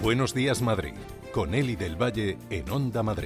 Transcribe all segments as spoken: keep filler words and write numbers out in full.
Buenos días, Madrid, con Eli del Valle en Onda Madrid.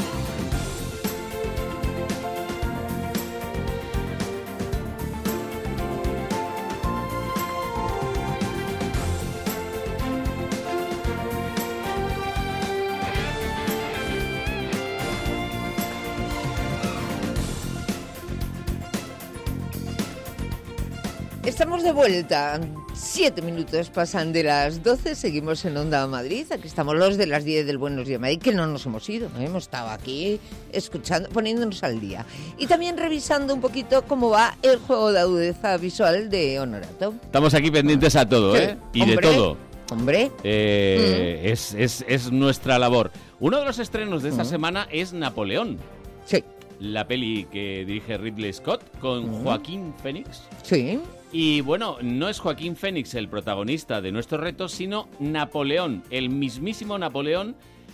Estamos de vuelta. Siete minutos pasan de las doce. Seguimos en Onda Madrid. Aquí estamos los de las diez del Buenos Días Madrid, que no nos hemos ido. ¿eh? Hemos estado aquí escuchando, poniéndonos al día. Y también revisando un poquito cómo va el juego de agudeza visual de Honorato. Estamos aquí pendientes a todo, ¿eh? Y Hombre, de todo. Hombre. Eh, mm. es, es, es nuestra labor. Uno de los estrenos de esta mm. semana es Napoleón. Sí. La peli que dirige Ridley Scott con mm. Joaquín Phoenix. Sí. Y bueno, no es Joaquín Phoenix el protagonista de nuestro reto, sino Napoleón, el mismísimo Napoleón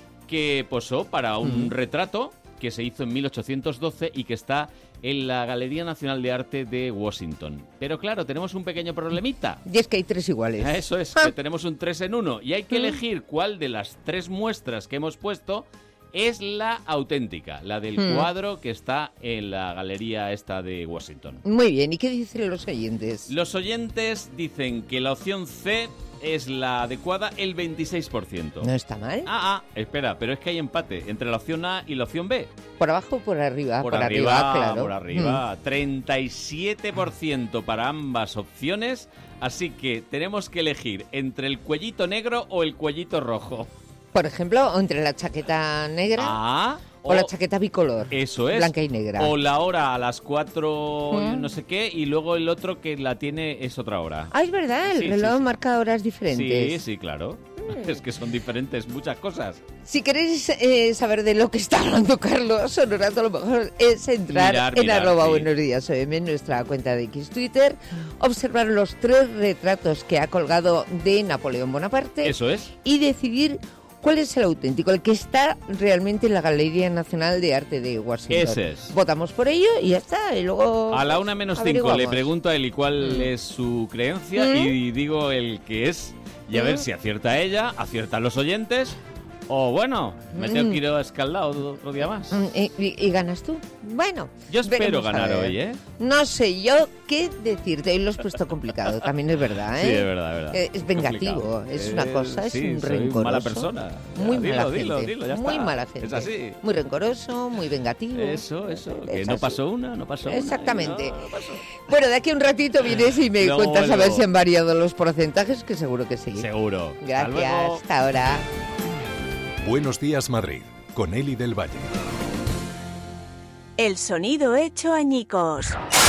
que posó para un mm. retrato que se hizo en mil ochocientos doce y que está en la Galería Nacional de Arte de Washington. Pero claro, tenemos un pequeño problemita. Y es que hay tres iguales. Eso es, que tenemos un tres en uno y hay que elegir cuál de las tres muestras que hemos puesto es la auténtica, la del hmm. cuadro que está en la galería esta de Washington. Muy bien, ¿y qué dicen los oyentes? Los oyentes dicen que la opción C es la adecuada, el veintiséis por ciento. ¿No está mal? Ah, ah, espera, pero es que hay empate entre la opción A y la opción B. ¿Por abajo o por arriba? Por, por arriba, arriba, claro. Por arriba, hmm. treinta y siete por ciento para ambas opciones, así que tenemos que elegir entre el cuellito negro o el cuellito rojo. Por ejemplo, entre la chaqueta negra ah, o, o la chaqueta bicolor. Eso es. Blanca y negra. O la hora a las cuatro ¿Mm? no sé qué, y luego el otro que la tiene es otra hora. Ah, es verdad, el sí, reloj sí, sí. marca horas diferentes. Sí, sí, claro. Mm. Es que son diferentes muchas cosas. Si queréis eh, saber de lo que está hablando Carlos Honorato, a lo mejor es entrar mirar, en mirar, arroba sí. buenos días O M, en nuestra cuenta de X Twitter, observar los tres retratos que ha colgado de Napoleón Bonaparte. Eso es. Y decidir cuál es el auténtico, el que está realmente en la Galería Nacional de Arte de Washington. Ese es. Votamos por ello y ya está. Y luego a la una menos cinco le pregunto a Eli cuál mm. es su creencia mm. y digo el que es. Y a mm. ver si acierta ella, aciertan los oyentes. O bueno, me tengo que ir a escaldado otro día más. ¿Y, y, y ganas tú? Bueno. Yo espero ganar hoy, ¿eh? No sé yo qué decirte. Hoy lo has puesto complicado, también es verdad, ¿eh? Sí, es verdad, es verdad. Eh, es vengativo, complicado. Es una cosa, es eh, sí, un soy rencoroso. mala persona. Muy dilo, mala gente. Dilo, dilo, ya muy está. mala gente. Es así. Muy rencoroso, muy vengativo. Eso, eso. Que es no así. pasó una, no pasó Exactamente. una. Exactamente. No, no pasó. Bueno, de aquí a un ratito vienes y me no, cuentas bueno. a ver si han variado los porcentajes, que seguro que sí. Seguro. Gracias. Hasta, Hasta ahora. Buenos días, Madrid, con Eli del Valle. El sonido hecho añicos.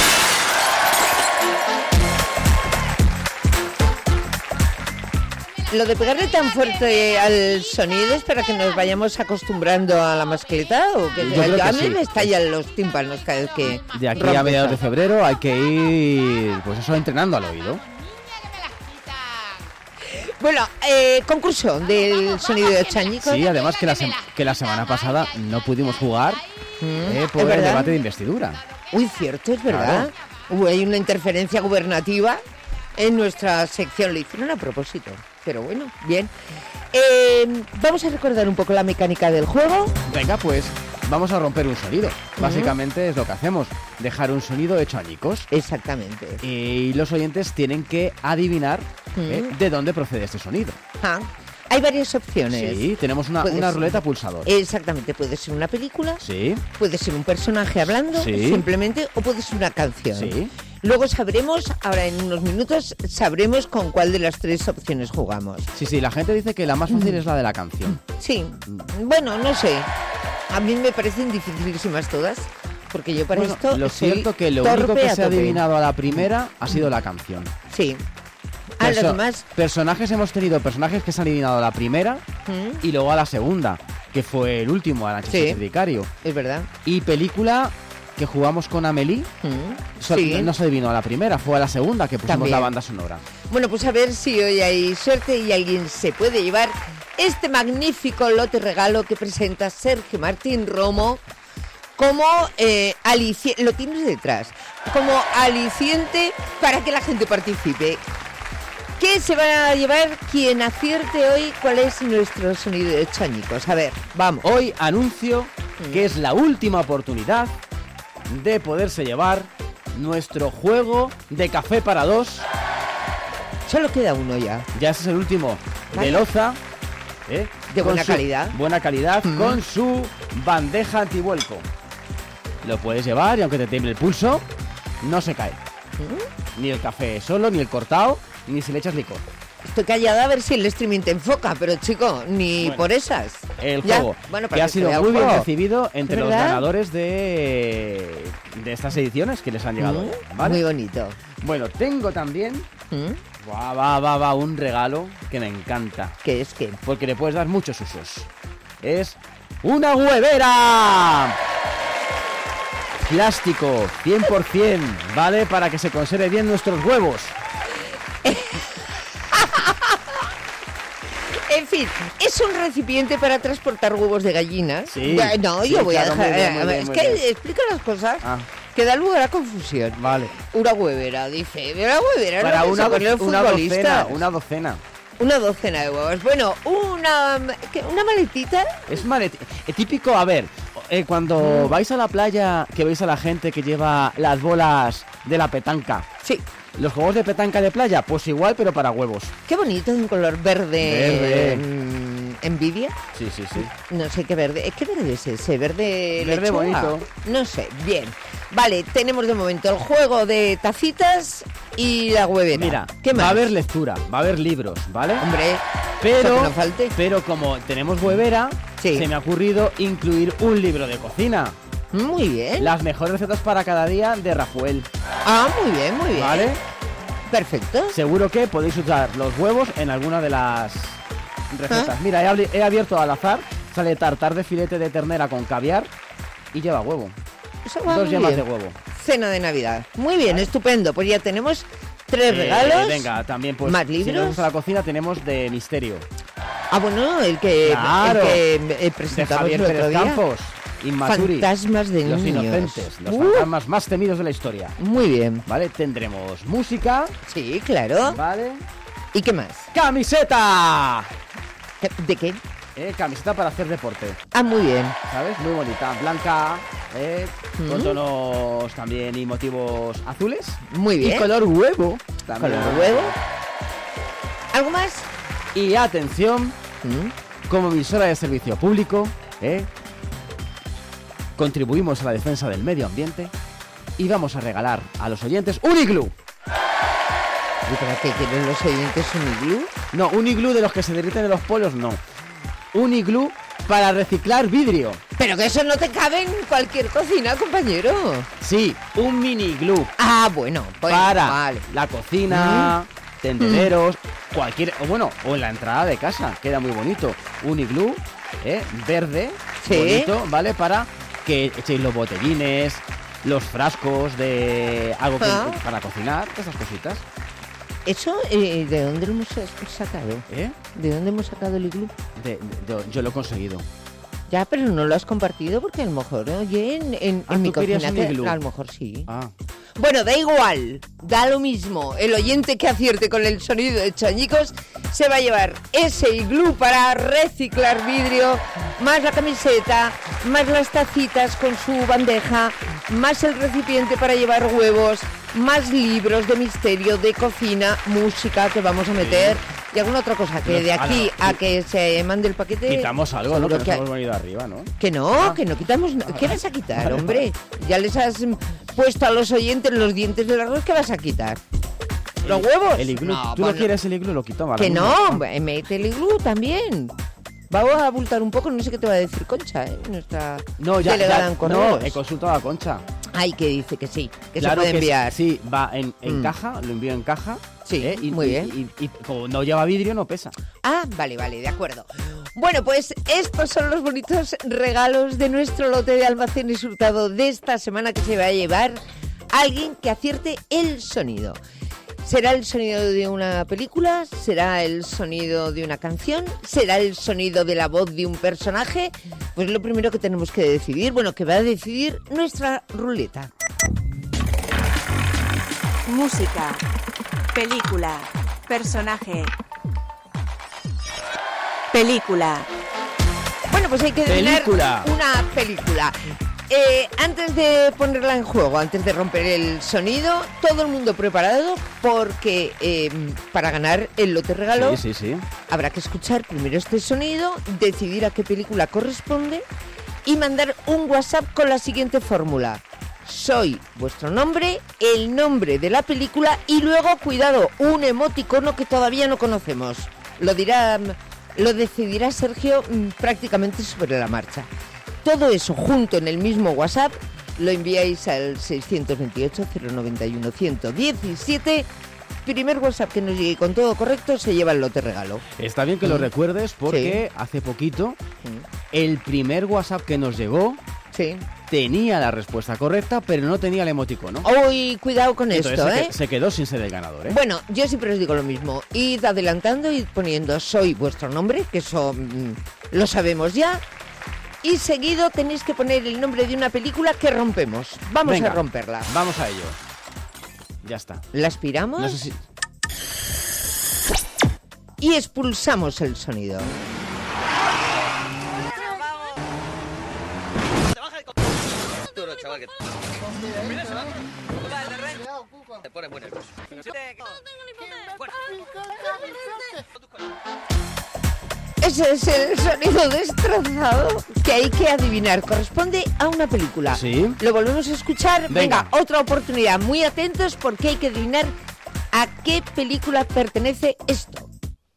Lo de pegarle tan fuerte al sonido es para que nos vayamos acostumbrando a la mascleta o que, Yo creo que a mí sí. me estallan los tímpanos cada vez que de aquí rompes. A mediados de febrero hay que ir, pues eso, entrenando al oído. Bueno, eh, concurso del sonido de ocho añicos. Sí, además que la, se- que la semana pasada no pudimos jugar mm, eh, por el debate de investidura. Uy, cierto, es verdad. Claro. Hubo ahí una interferencia gubernativa en nuestra sección. Lo hicieron a propósito, pero bueno, bien. Eh, vamos a recordar un poco la mecánica del juego. Venga, pues vamos a romper un sonido. Básicamente es lo que hacemos, dejar un sonido hecho añicos. Exactamente. Y los oyentes tienen que adivinar eh, de dónde procede este sonido. Ah, hay varias opciones. Sí, tenemos una, una ruleta pulsador. Exactamente, puede ser una película, sí, puede ser un personaje hablando, sí, simplemente, o puede ser una canción. Sí. Luego sabremos, ahora en unos minutos, sabremos con cuál de las tres opciones jugamos. Sí, sí, la gente dice que la más fácil mm. es la de la canción. Sí, bueno, no sé. A mí me parecen dificilísimas todas, porque yo para bueno, esto lo soy cierto que lo torpe único que a se ha tope. adivinado a la primera ha sido la canción. Sí. A Perso- los demás. Personajes hemos tenido personajes que se han adivinado a la primera ¿Mm? y luego a la segunda, que fue el último, Arancha Sí. Vicario. Es verdad. Y película que jugamos con Amélie, ¿Mm? so- Sí. no se adivinó a la primera, fue a la segunda que pusimos También. la banda sonora. Bueno, pues a ver si hoy hay suerte y alguien se puede llevar este magnífico lote regalo que presenta Sergio Martín Romo como eh, aliciente, lo tienes detrás, como aliciente para que la gente participe. ¿Qué se va a llevar quien acierte hoy? ¿Cuál es nuestro sonido de ocho añicos? A ver, vamos. Hoy anuncio que es la última oportunidad de poderse llevar nuestro juego de café para dos. Solo queda uno ya. Ya ese es el último. Vale. De loza. ¿eh? De Con buena su- calidad. Buena calidad, Mm. con su bandeja antivuelco. Lo puedes llevar y aunque te tiemble el pulso, no se cae. Mm. Ni el café solo, ni el cortado, ni si le echas licor. Estoy callada a ver si el streaming te enfoca, pero chico, ni Bueno, por esas. El Ya, juego, bueno, que para ha que sido se vea muy un bien poco. recibido entre los ¿Verdad? ganadores de, de estas ediciones que les han llegado. Mm, hoy, ¿vale? Muy bonito. Bueno, tengo también, ¿Mm? va, va, va, va, un regalo que me encanta, ¿Qué es qué? porque le puedes dar muchos usos. Es una huevera. Plástico, cien por cien, ¿vale? Para que se conserve bien nuestros huevos. En fin, es un recipiente para transportar huevos de gallinas. Sí, Ya, no, sí, yo voy claro, a muy dejar. bien, muy a ver, bien, es muy que bien. explica las cosas Ah. que da lugar a confusión. Vale. Una huevera, dice. Una huevera, Para ¿no? Que una, se ponen do- una futbolistas. docena, una docena. Una docena de huevos. Bueno, una, ¿qué? Una maletita. Es maleti- eh, típico, a ver, eh, cuando vais a la playa, que veis a la gente que lleva las bolas de la petanca, Sí. los juegos de petanca de playa, pues igual, pero para huevos. Qué bonito, un color verde. Verde. mm, Envidia. Sí, sí, sí. No sé qué verde. ¿Qué verde es ese? ¿Verde Verde lechuga? bonito. No sé. Bien. Vale, tenemos de momento el juego de tacitas y la huevera. Mira, ¿qué más? va a haber lectura, va a haber libros, ¿vale? Hombre, eso Pero, que no falte. pero como tenemos huevera, Sí. se me ha ocurrido incluir un libro de cocina. Muy bien. Las mejores recetas para cada día de Rafael, Ah, muy bien, muy bien. ¿vale? Perfecto. Seguro que podéis usar los huevos en alguna de las recetas. ¿Ah? Mira, he, abri- he abierto al azar, sale tartar de filete de ternera con caviar y lleva huevo. Eso va Dos muy yemas bien. de huevo. Cena de Navidad. Muy bien, estupendo. Pues ya tenemos tres Eh, regalos. venga, también pues ¿Más si libros? nos gusta la cocina tenemos de misterio. Ah, bueno, el que, Claro. el que eh, De presentamos Javier el otro Pérez día. Campos, Inmaturi. Fantasmas de Los niños. inocentes, los Uh. fantasmas más temidos de la historia. Muy bien. ¿Vale? Tendremos música, Sí, claro. ¿vale? ¿Y qué más? ¡Camiseta! ¿De qué? Eh, camiseta para hacer deporte, Ah, muy bien. ¿sabes? Muy bonita, blanca, eh, con Mm. tonos también y motivos azules. Muy bien. Y color huevo. también. Color huevo. ¿Algo más? Y atención, Mm. como emisora de servicio público, ¿eh? contribuimos a la defensa del medio ambiente y vamos a regalar a los oyentes un iglú. ¿Y para qué quieren los oyentes un iglú? No, un iglú de los que se derriten en los polos, no. Un iglú para reciclar vidrio. Pero que eso no te cabe en cualquier cocina, compañero. Sí, un mini iglú Ah, bueno, pues para vale. la cocina, tendederos, cualquier... o bueno, o en la entrada de casa, queda muy bonito. Un iglú, ¿eh? Verde, Sí. bonito, ¿vale? Para que echéis los botellines, los frascos de algo que- Ah. para cocinar, esas cositas, ¿Eso eh, de dónde lo hemos sacado? ¿eh? ¿De dónde hemos sacado el iglú? De- de- yo, yo lo he conseguido. Ya, pero no lo has compartido porque a lo mejor, oye, en, en, Ah, en mi ¿tú querías cocina... un que- iglú? a lo mejor sí. Ah, Bueno, da igual, da lo mismo. El oyente que acierte con el sonido de Chañicos se va a llevar ese iglú para reciclar vidrio, más la camiseta, más las tacitas con su bandeja, más el recipiente para llevar huevos, más libros de misterio, de cocina, música que vamos a meter y alguna otra cosa que Pero, de aquí ala, a que se mande el paquete... quitamos algo, ¿no? seguro Que que- nos hemos venido arriba, ¿no? que no, Ah. que no quitamos. na- ¿Qué vas a quitar, Vale, hombre? Ya les has mm, puesto a los oyentes los dientes del arroz. ¿Qué vas a quitar? ¿Los huevos? El iglú. No, ¿Tú pues no quieres el iglú? Lo quito. ahora Que mismo. no, eh, mete el iglú también. Vamos a abultar un poco, no sé qué te va a decir Concha, ¿eh? Nuestra No, ya, delegada ya en correos. no, he consultado a Concha. Ay, que dice que sí, que Claro se puede que enviar. Sí, va en, en Mm. caja, lo envío en caja. Sí, ¿eh? y, muy y- bien. Y, y como no lleva vidrio, no pesa. Ah, vale, vale, de acuerdo. Bueno, pues estos son los bonitos regalos de nuestro lote de Almacenes Hurtado de esta semana que se va a llevar alguien que acierte el sonido. ¿Será el sonido de una película? ¿Será el sonido de una canción? ¿Será el sonido de la voz de un personaje? Pues lo primero que tenemos que decidir, bueno, que va a decidir nuestra ruleta. Música, película, Personaje. Película. Bueno, pues hay que adivinar Película. una película. Eh, antes de ponerla en juego, antes de romper el sonido, todo el mundo preparado porque eh, para ganar el lote regalo Sí, sí, sí. habrá que escuchar primero este sonido, decidir a qué película corresponde y mandar un WhatsApp con la siguiente fórmula. Soy vuestro nombre, el nombre de la película y luego, cuidado, un emoticono que todavía no conocemos. Lo dirá, lo decidirá Sergio mm, prácticamente sobre la marcha. Todo eso junto en el mismo WhatsApp lo enviáis al seiscientos veintiocho, cero noventa y uno, ciento diecisiete. Primer WhatsApp que nos llegue con todo correcto se lleva el lote regalo. Está bien que lo Mm. recuerdes porque hace poquito el primer WhatsApp que nos llegó Sí. tenía la respuesta correcta, pero no tenía el emoticono. Uy, cuidado con Entonces esto, se, ¿eh? que- se quedó sin ser el ganador, ¿eh? Bueno, yo siempre os digo lo mismo. Id adelantando, id poniendo soy vuestro nombre, que eso mm, lo sabemos ya. Y seguido tenéis que poner el nombre de una película que rompemos. Vamos Venga, a romperla. Vamos a ello. Ya está. La aspiramos No sé si... y expulsamos el sonido. Ese es el sonido destrozado que hay que adivinar. Corresponde a una película. Sí. Lo volvemos a escuchar. Venga, Venga. otra oportunidad. Muy atentos porque hay que adivinar a qué película pertenece esto.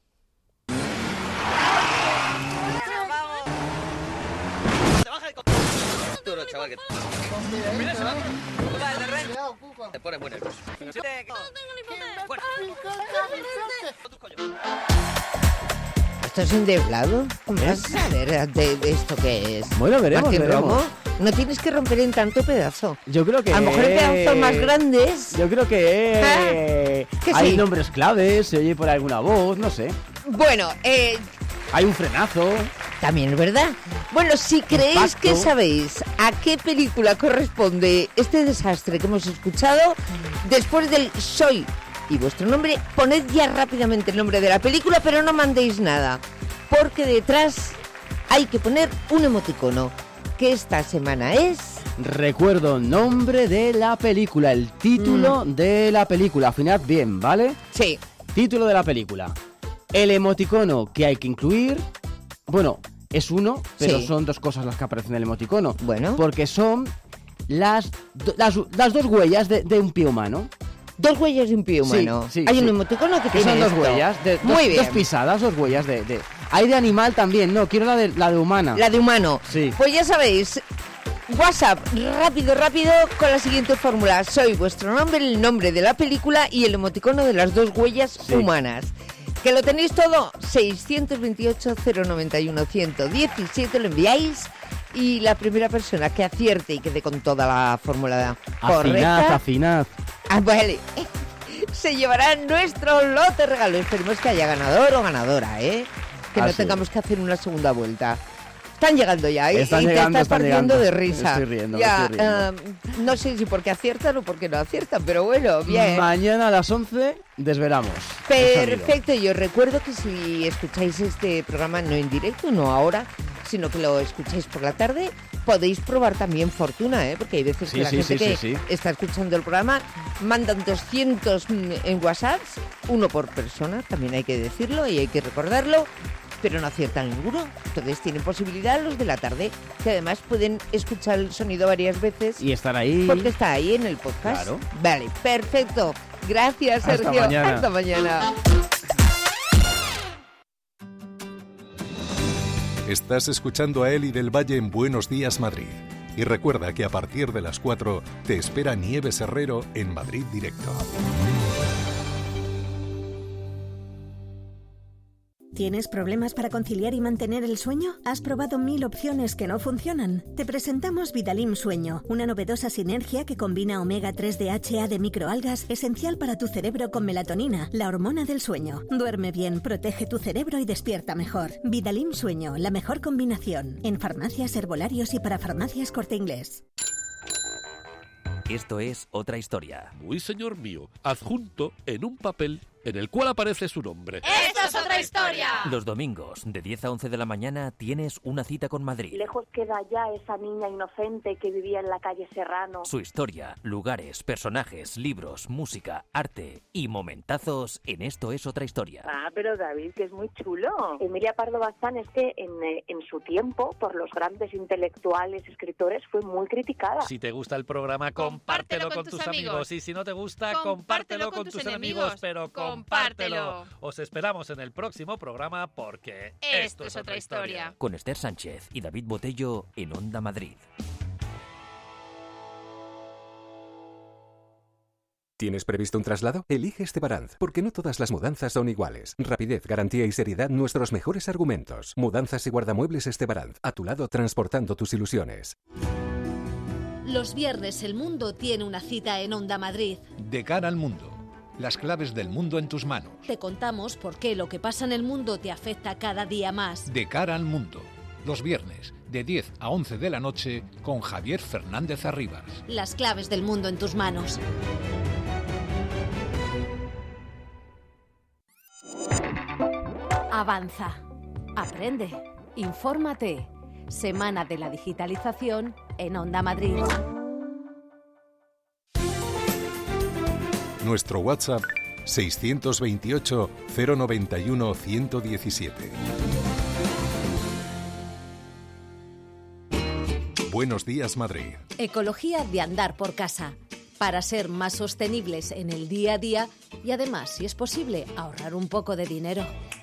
¿Esto es endeblado? ¿Cómo vas a saber de, de esto qué es? Bueno, veremos, Martín veremos. Romo, no tienes que romper en tanto pedazo. Yo creo que... A lo mejor en pedazos más grandes. Yo creo que... Ah, que hay sí. nombres claves, se oye por alguna voz, no sé. Bueno, eh, Hay un frenazo. también es verdad. Bueno, si creéis Impacto. que sabéis a qué película corresponde este desastre que hemos escuchado, después del soy y vuestro nombre, poned ya rápidamente el nombre de la película, pero no mandéis nada, porque detrás hay que poner un emoticono, que esta semana es... Recuerdo nombre de la película, el título Mm. de la película. Afinad bien, ¿vale? Sí, Título de la película. El emoticono que hay que incluir, bueno, es uno, pero Sí. son dos cosas las que aparecen en el emoticono. Bueno. Porque son las, do- las, las dos huellas de, de un pie humano. dos huellas de un pie Sí, humano. sí, hay sí. un emoticono que, Que tiene son dos esto. huellas, de, Muy dos, bien. dos pisadas, dos huellas de, de... Hay de animal también, no, quiero la de, la de humana. La de humano. Sí. Pues ya sabéis, WhatsApp, rápido, rápido, con la siguiente fórmula. Soy vuestro nombre, el nombre de la película y el emoticono de las dos huellas Sí. humanas. Que lo tenéis todo, seiscientos veintiocho, cero noventa y uno, ciento diecisiete, lo enviáis y la primera persona que acierte y quede con toda la fórmula Afinad, correcta, afinad. ah, vale, se llevará nuestro lote regalo. Esperemos que haya ganador o ganadora, ¿eh? Que no Así tengamos es. que hacer una segunda vuelta. Están llegando ya, ¿eh? Están y llegando, te estás están partiendo llegando. de risa. Estoy riendo, me ya, estoy riendo. eh, no sé si porque aciertan o porque no aciertan, pero bueno, bien. Mañana a las once desvelamos. el sonido. Perfecto, yo recuerdo que si escucháis este programa no en directo, no ahora, sino que lo escucháis por la tarde, podéis probar también Fortuna, ¿eh? Porque hay veces Sí, que la sí, gente sí, que sí, sí. está escuchando el programa mandan doscientos mm, en WhatsApp, uno por persona, también hay que decirlo y hay que recordarlo, pero no aciertan ninguno. Entonces tienen posibilidad los de la tarde, que además pueden escuchar el sonido varias veces Y estar ahí. porque está ahí en el podcast. Claro. Vale, perfecto. Gracias, Hasta Sergio. mañana. Hasta mañana. Estás escuchando a Eli del Valle en Buenos Días Madrid. Y recuerda que a partir de las cuatro te espera Nieves Herrero en Madrid Directo. ¿Tienes problemas para conciliar y mantener el sueño? ¿Has probado mil opciones que no funcionan? Te presentamos Vitalim Sueño, una novedosa sinergia que combina omega tres D H A de microalgas, esencial para tu cerebro, con melatonina, la hormona del sueño. Duerme bien, protege tu cerebro y despierta mejor. Vitalim Sueño, la mejor combinación. En farmacias, herbolarios y para farmacias Corte Inglés. Esto es Otra Historia. Muy señor mío, adjunto en un papel en el cual aparece su nombre. ¡Esto es otra historia! Los domingos, de diez a once de la mañana, tienes una cita con Madrid. Lejos queda ya esa niña inocente que vivía en la calle Serrano. Su historia, lugares, personajes, libros, música, arte y momentazos en Esto es otra historia. Ah, pero David, que es muy chulo. Emilia Pardo Bazán es que en, en su tiempo, por los grandes intelectuales, escritores, fue muy criticada. Si te gusta el programa, compártelo, compártelo con, con tus amigos. amigos. Y si no te gusta, compártelo, compártelo con, con tus enemigos. enemigos. Pero compártelo. compártelo. Os esperamos en el próximo programa porque esto, esto es otra historia. historia. Con Esther Sánchez y David Botello en Onda Madrid. ¿Tienes previsto un traslado? Elige Estebaranz, porque no todas las mudanzas son iguales. Rapidez, garantía y seriedad, nuestros mejores argumentos. Mudanzas y guardamuebles Estebaranz, a tu lado transportando tus ilusiones. Los viernes el mundo tiene una cita en Onda Madrid. De cara al mundo. Las claves del mundo en tus manos. Te contamos por qué lo que pasa en el mundo te afecta cada día más. De cara al mundo. Los viernes, de diez a once de la noche, con Javier Fernández Arribas. Las claves del mundo en tus manos. Avanza, aprende, infórmate. Semana de la Digitalización en Onda Madrid. Nuestro WhatsApp seiscientos veintiocho, cero noventa y uno, ciento diecisiete. Buenos días, Madrid. Ecología de andar por casa. Para ser más sostenibles en el día a día y además, si es posible, ahorrar un poco de dinero.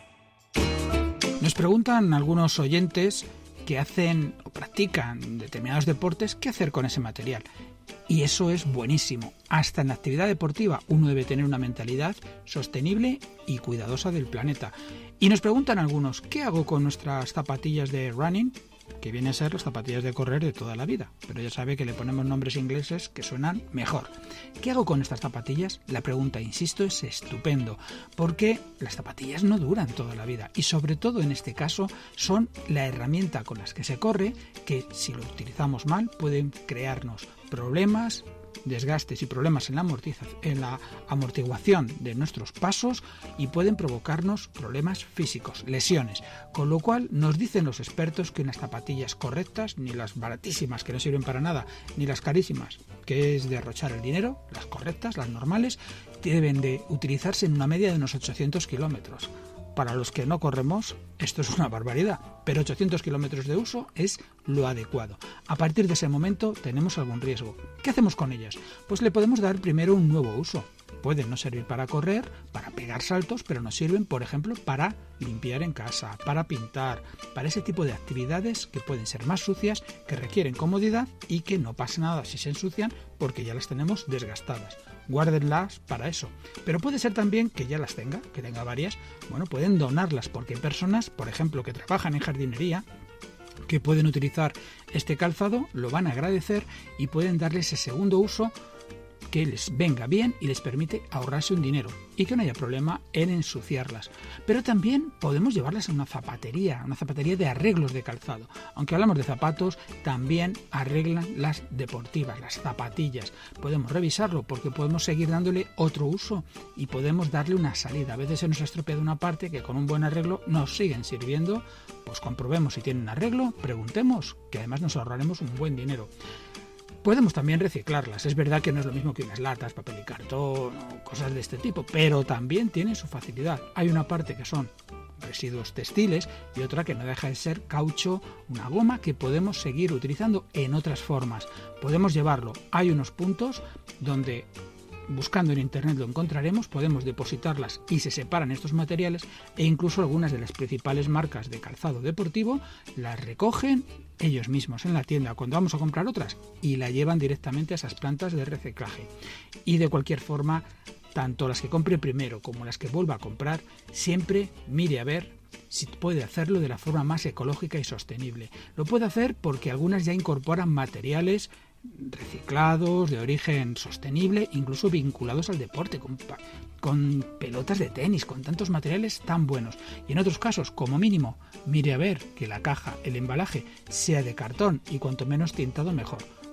Nos preguntan algunos oyentes que hacen o practican determinados deportes qué hacer con ese material. Y eso es buenísimo. Hasta en la actividad deportiva uno debe tener una mentalidad sostenible y cuidadosa del planeta. Y nos preguntan algunos, ¿qué hago con nuestras zapatillas de running? Que viene a ser las zapatillas de correr de toda la vida, pero ya sabe que le ponemos nombres ingleses que suenan mejor. ¿Qué hago con estas zapatillas? La pregunta, insisto, es estupendo, porque las zapatillas no duran toda la vida y sobre todo en este caso son la herramienta con las que se corre que si lo utilizamos mal pueden crearnos problemas, desgastes y problemas en la, en la amortiguación de nuestros pasos y pueden provocarnos problemas físicos, lesiones. Con lo cual nos dicen los expertos que unas zapatillas correctas, ni las baratísimas que no sirven para nada, ni las carísimas, que es derrochar el dinero, las correctas, las normales, deben de utilizarse en una media de unos ochocientos kilómetros. Para los que no corremos, esto es una barbaridad, pero ochocientos kilómetros de uso es lo adecuado. A partir de ese momento tenemos algún riesgo. ¿Qué hacemos con ellas? Pues le podemos dar primero un nuevo uso. Pueden no servir para correr, para pegar saltos, pero nos sirven, por ejemplo, para limpiar en casa, para pintar, para ese tipo de actividades que pueden ser más sucias, que requieren comodidad y que no pasa nada si se ensucian porque ya las tenemos desgastadas. Guárdenlas para eso. Pero puede ser también que ya las tenga, que tenga varias. Bueno, pueden donarlas porque hay personas, por ejemplo, que trabajan en jardinería, que pueden utilizar este calzado, lo van a agradecer y pueden darle ese segundo uso que les venga bien y les permite ahorrarse un dinero y que no haya problema en ensuciarlas. Pero también podemos llevarlas a una zapatería, una zapatería de arreglos de calzado. Aunque hablamos de zapatos, también arreglan las deportivas, las zapatillas. Podemos revisarlo porque podemos seguir dándole otro uso y podemos darle una salida. A veces se nos ha estropeado una parte que con un buen arreglo nos siguen sirviendo. Pues comprobemos si tienen arreglo, preguntemos, que además nos ahorraremos un buen dinero. Podemos también reciclarlas. Es verdad que no es lo mismo que unas latas, papel y cartón o cosas de este tipo, pero también tiene su facilidad. Hay una parte que son residuos textiles y otra que no deja de ser caucho, una goma que podemos seguir utilizando en otras formas. Podemos llevarlo. Hay unos puntos donde, buscando en internet lo encontraremos, podemos depositarlas y se separan estos materiales e incluso algunas de las principales marcas de calzado deportivo las recogen ellos mismos en la tienda cuando vamos a comprar otras y la llevan directamente a esas plantas de reciclaje. Y de cualquier forma, tanto las que compre primero como las que vuelva a comprar, siempre mire a ver si puede hacerlo de la forma más ecológica y sostenible. Lo puede hacer porque algunas ya incorporan materiales reciclados, de origen sostenible, incluso vinculados al deporte, con, con pelotas de tenis, con tantos materiales tan buenos. Y en otros casos, como mínimo, mire a ver que la caja, el embalaje, sea de cartón y cuanto menos tintado mejor.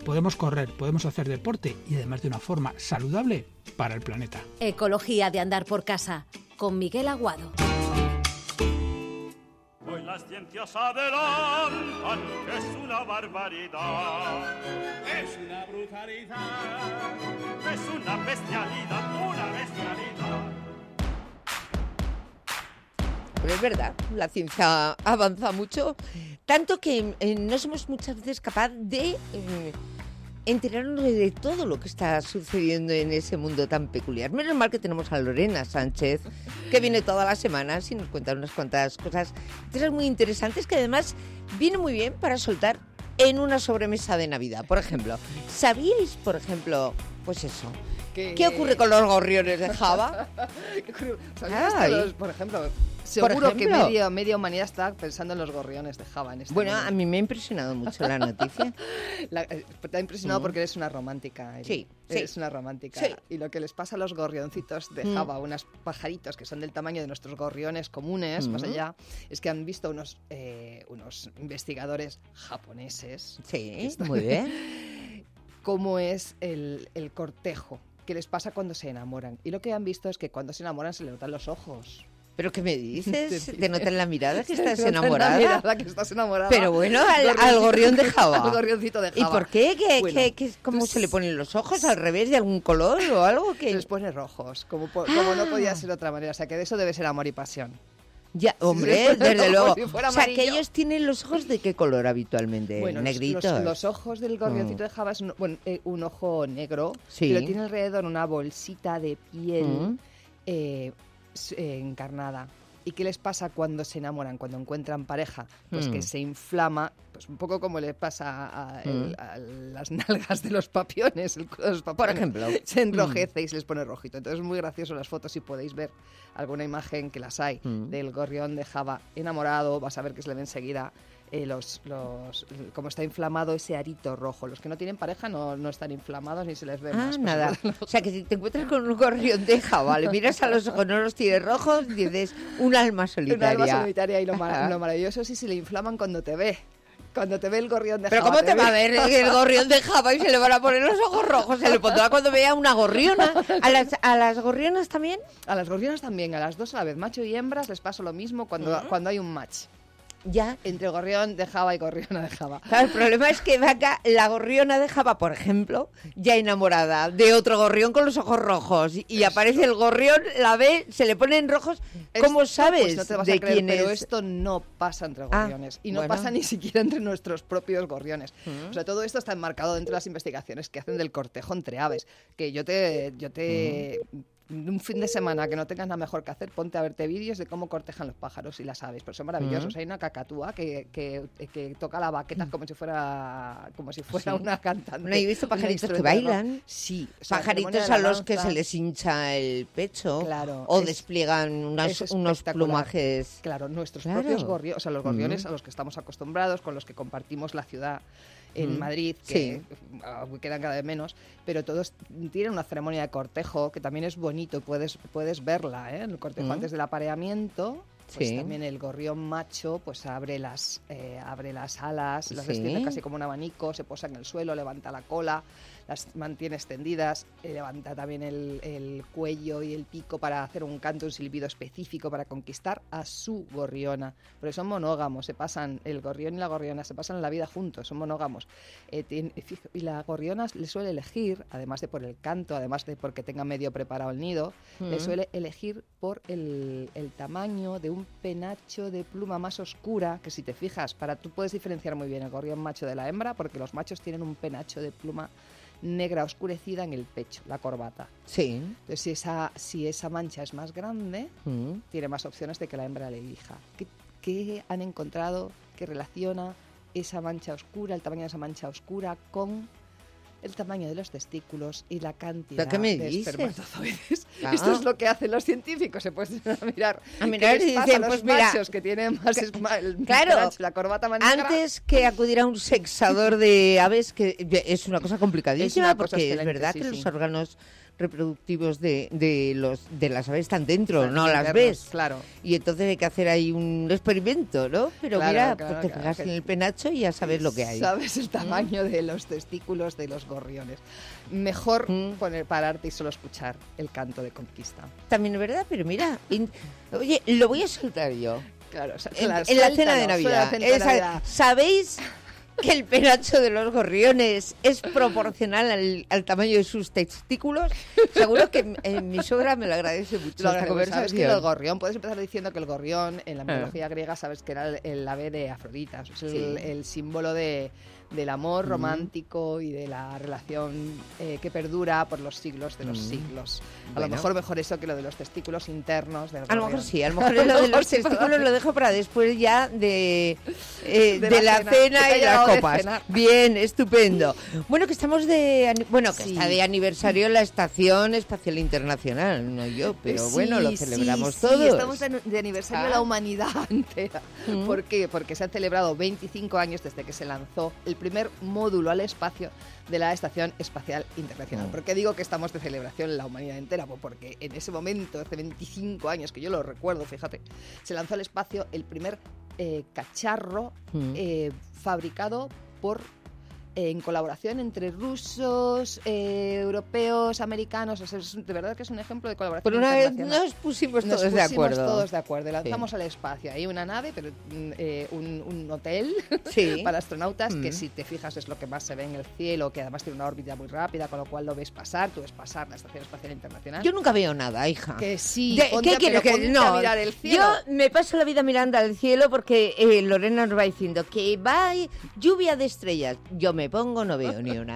podemos correr, podemos hacer deporte y además de una forma saludable para el planeta. Ecología de andar por casa, con Miguel Aguado. Hoy las ciencias adelantan que es una barbaridad, es una brutalidad, es una bestialidad, una bestialidad. Pero es verdad, la ciencia avanza mucho, tanto que eh, no somos muchas veces capaces de eh, enterarnos de todo lo que está sucediendo en ese mundo tan peculiar. Menos mal que tenemos a Lorena Sánchez, que viene todas las semanas y nos cuenta unas cuantas cosas, cosas muy interesantes que además viene muy bien para soltar en una sobremesa de Navidad. Por ejemplo, ¿sabíais, por ejemplo, pues eso? ¿Qué, ¿Qué ocurre con los gorriones de Java? ¿Sabías que los, por ejemplo, seguro por ejemplo, que media, media humanidad está pensando en los gorriones de Java en este Bueno, momento. A mí me ha impresionado mucho la noticia. la, te ha impresionado mm. porque eres una romántica. Eri. Sí, Eres sí. una romántica. Sí. Y lo que les pasa a los gorrioncitos de Java, mm. unos pajaritos que son del tamaño de nuestros gorriones comunes, mm. más allá, es que han visto unos, eh, unos investigadores japoneses. Sí, muy bien. Cómo es el, el cortejo. ¿Qué les pasa cuando se enamoran? Y lo que han visto es que cuando se enamoran se le notan los ojos. ¿Pero qué me dices? ¿Te notan la mirada que estás Te enamorada? La mirada que estás enamorada. Pero bueno, al, al gorrión de Java. Al gorrioncito de Java. ¿Y por qué? ¿Qué, bueno, qué, qué, ¿Cómo pues, se le ponen los ojos? ¿Al revés de algún color o algo? Que se les pone rojos, como, como ah. no podía ser de otra manera. O sea, que de eso debe ser amor y pasión. Ya, hombre, desde luego. Si o sea, que ellos tienen los ojos de qué color habitualmente, bueno, negritos. Los, los ojos del gorrioncito mm. de Java es un, bueno, eh, un ojo negro, sí. pero tiene alrededor una bolsita de piel mm. eh, eh, encarnada. ¿Y qué les pasa cuando se enamoran, cuando encuentran pareja? Pues mm. que se inflama, pues un poco como le pasa a, el, mm. a las nalgas de los papiones, el culo de los papiones. Por ejemplo. Se enrojece mm. y se les pone rojito. Entonces es muy gracioso las fotos, si podéis ver alguna imagen, que las hay, mm. del gorrión de Java enamorado, vas a ver que se le ve enseguida eh, los, los, cómo está inflamado ese arito rojo. Los que no tienen pareja no, no están inflamados ni se les ve ah, más. nada. O sea, que si te encuentras con un gorrión de Java, le miras a los ojos, no los tienes rojos, dices, un alma solitaria. Un alma solitaria y lo, mar- lo maravilloso es si se le inflaman cuando te ve. Cuando te ve el gorrión de Java. ¿Pero cómo te, te va a ver el gorrión de Java y se le van a poner los ojos rojos? Se le pondrá cuando vea una gorriona. ¿A las, ¿A las gorrionas también? A las gorrionas también, a las dos a la vez. Macho y hembras les pasa lo mismo cuando, uh-huh. cuando hay un match. Ya. Entre gorrión de Java y gorriona de Java. Claro, el problema es que vaca, la gorriona de Java, por ejemplo, ya enamorada de otro gorrión con los ojos rojos y esto. Aparece el gorrión, la ve, se le ponen rojos. ¿Cómo esto, sabes pues no te vas de a creer, quién pero es? Esto no pasa entre gorriones ah, y no bueno. pasa ni siquiera entre nuestros propios gorriones. Uh-huh. O sea, todo esto está enmarcado dentro de las investigaciones que hacen del cortejo entre aves. Que yo te... Yo te uh-huh. un fin de semana que no tengas nada mejor que hacer, ponte a verte vídeos de cómo cortejan los pájaros y las aves, pero son maravillosos. Uh-huh. Hay una cacatúa que, que, que toca la baqueta como si fuera como si fuera sí. una cantante. No he visto pajaritos que bailan. Sí, o sea, pajaritos a los que se les hincha el pecho, claro, o es, despliegan unas, unos plumajes. Claro, nuestros claro. propios gorriones, o sea, los gorriones uh-huh. a los que estamos acostumbrados, con los que compartimos la ciudad en Madrid, que sí. quedan cada vez menos, pero todos tienen una ceremonia de cortejo que también es bonito, puedes, puedes verla, ¿eh? El cortejo mm. antes del apareamiento, pues sí. también el gorrión macho pues abre las, eh, abre las alas, las sí. extiende casi como un abanico, se posa en el suelo, levanta la cola, las mantiene extendidas, eh, levanta también el, el cuello y el pico para hacer un canto, un silbido específico para conquistar a su gorriona. Porque son monógamos, se pasan, el gorrión y la gorriona se pasan la vida juntos, son monógamos. Eh, tiene, y la gorriona le suele elegir, además de por el canto, además de porque tenga medio preparado el nido, mm. le suele elegir por el, el tamaño de un penacho de pluma más oscura, que si te fijas, para tú puedes diferenciar muy bien el gorrión macho de la hembra, porque los machos tienen un penacho de pluma negra oscurecida en el pecho, la corbata. Sí. Entonces, si esa, si esa mancha es más grande, mm. tiene más opciones de que la hembra le elija. ¿Qué, qué han encontrado que relaciona esa mancha oscura, el tamaño de esa mancha oscura, con el tamaño de los testículos y la cantidad ¿Qué me de dices? espermatozoides? Ah. Esto es lo que hacen los científicos, se pueden mirar. A mirar y dicen, los pues mira, machos que tienen más el claro, la corbata más negra. Antes que acudir a un sexador de aves, que es una cosa complicadísima, es una cosa porque es verdad sí, que sí. los órganos reproductivos de, de los de las aves están dentro, Claro, no las internos, ves. claro. Y entonces hay que hacer ahí un experimento, ¿no? Pero Claro, mira, claro, pues te claro, pegas que- en el penacho y ya sabes lo que hay. Sabes el tamaño de los testículos de los gorriones. Mejor poner, pararte y solo escuchar el canto de conquista. También es verdad, pero mira, in- oye, lo voy a soltar yo. Claro, o sea, En, claro, en la cena de suéltalo, Navidad. suena la cena de Esa- Navidad. ¿Sabéis que el penacho de los gorriones es proporcional al, al tamaño de sus testículos? Seguro que eh, mi suegra me lo agradece mucho Lo esta agradezco. conversación. Sabes que el gorrión, puedes empezar diciendo que el gorrión en la mitología griega, sabes que era el, el ave de Afrodita, es el, Sí. el símbolo de, del amor Mm. romántico y de la relación eh, que perdura por los siglos de los Mm. siglos. A Bueno. lo mejor mejor eso que lo de los testículos internos del A lo mejor gorrión. sí, a lo mejor lo de los sí, para- testículos lo dejo para después ya de, eh, De de, la la cena, cena, que y haya las dado de copas. cenar. Bien, estupendo. Bueno, que estamos de ani- bueno, que Sí. está de aniversario la Estación Espacial Internacional, no yo, pero Sí, bueno, lo sí, celebramos sí, todos. estamos de, de aniversario de la Ah. humanidad entera. Mm. ¿Por qué? Porque se han celebrado veinticinco años desde que se lanzó el primer módulo al espacio de la Estación Espacial Internacional. Mm. ¿Por qué digo que estamos de celebración la humanidad entera? Pues porque en ese momento, hace veinticinco años, que yo lo recuerdo, fíjate, se lanzó al espacio el primer eh, cacharro Mm. eh, fabricado por eh, en colaboración entre rusos, eh, europeos, americanos. O sea, es- de verdad que es un ejemplo de colaboración Por una vez internacional. nos pusimos Nos todos de pusimos acuerdo. todos de acuerdo. Lanzamos Sí. al espacio. Hay una nave, pero mm, eh, un, un hotel Sí. para astronautas que, Mm. si te fijas, es lo que más se ve en el cielo, que además tiene una órbita muy rápida, con lo cual lo ves pasar. Tú ves pasar la Estación Espacial Internacional. Yo nunca veo nada, hija. Que sí, De- ponte ¿Qué a- quieres pero que ponte no? a mirar el cielo. Yo me paso la vida mirando al cielo porque eh, Lorena nos va diciendo que va y- lluvia de estrellas. Yo me pongo, no veo ni una.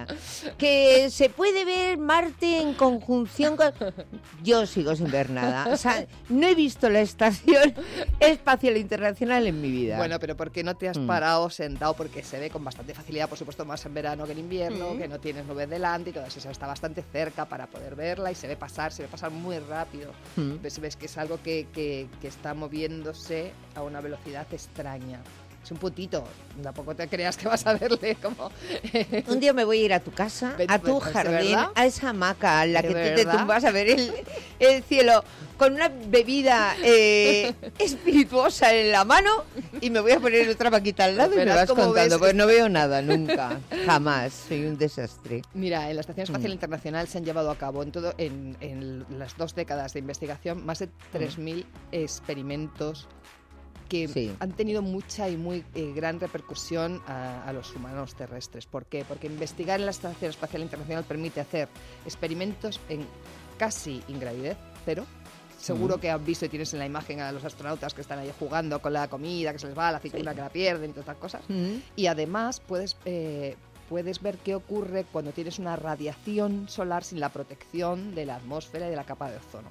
Que se puede ver Marte en conjunción con... Yo sigo sin ver nada. O sea, no he visto la Estación Espacial Internacional en mi vida. Bueno, pero ¿por qué no te has Mm. parado sentado? Porque se ve con bastante facilidad, por supuesto, más en verano que en invierno, Mm. que no tienes nubes delante y todo eso. Está bastante cerca para poder verla y se ve pasar, se ve pasar muy rápido. Mm. Ves, ves que es algo que, que- que está moviéndose a una velocidad extraña. Es un puntito, tampoco te creas que vas a verle como... Un día me voy a ir a tu casa, Vete, a tu pues, ¿de jardín, verdad? a esa hamaca en la ¿De que tú te verdad? tumbas a ver el, el cielo con una bebida eh, espirituosa en la mano y me voy a poner otra vaquita al lado y me Verás vas cómo contando, ves. pues no veo nada nunca, jamás, soy un desastre. Mira, en la Estación Espacial Mm. Internacional se han llevado a cabo en todo en, en las dos décadas de investigación más de tres mil experimentos que Sí. han tenido mucha y muy eh, gran repercusión a, a los humanos terrestres. ¿Por qué? Porque investigar en la Estación Espacial Internacional permite hacer experimentos en casi ingravidez, cero. Seguro Mm. que has visto y tienes en la imagen a los astronautas que están ahí jugando con la comida, que se les va, la aceituna Sí. que la pierden y todas estas cosas. Mm. Y además puedes, eh, puedes ver qué ocurre cuando tienes una radiación solar sin la protección de la atmósfera y de la capa de ozono.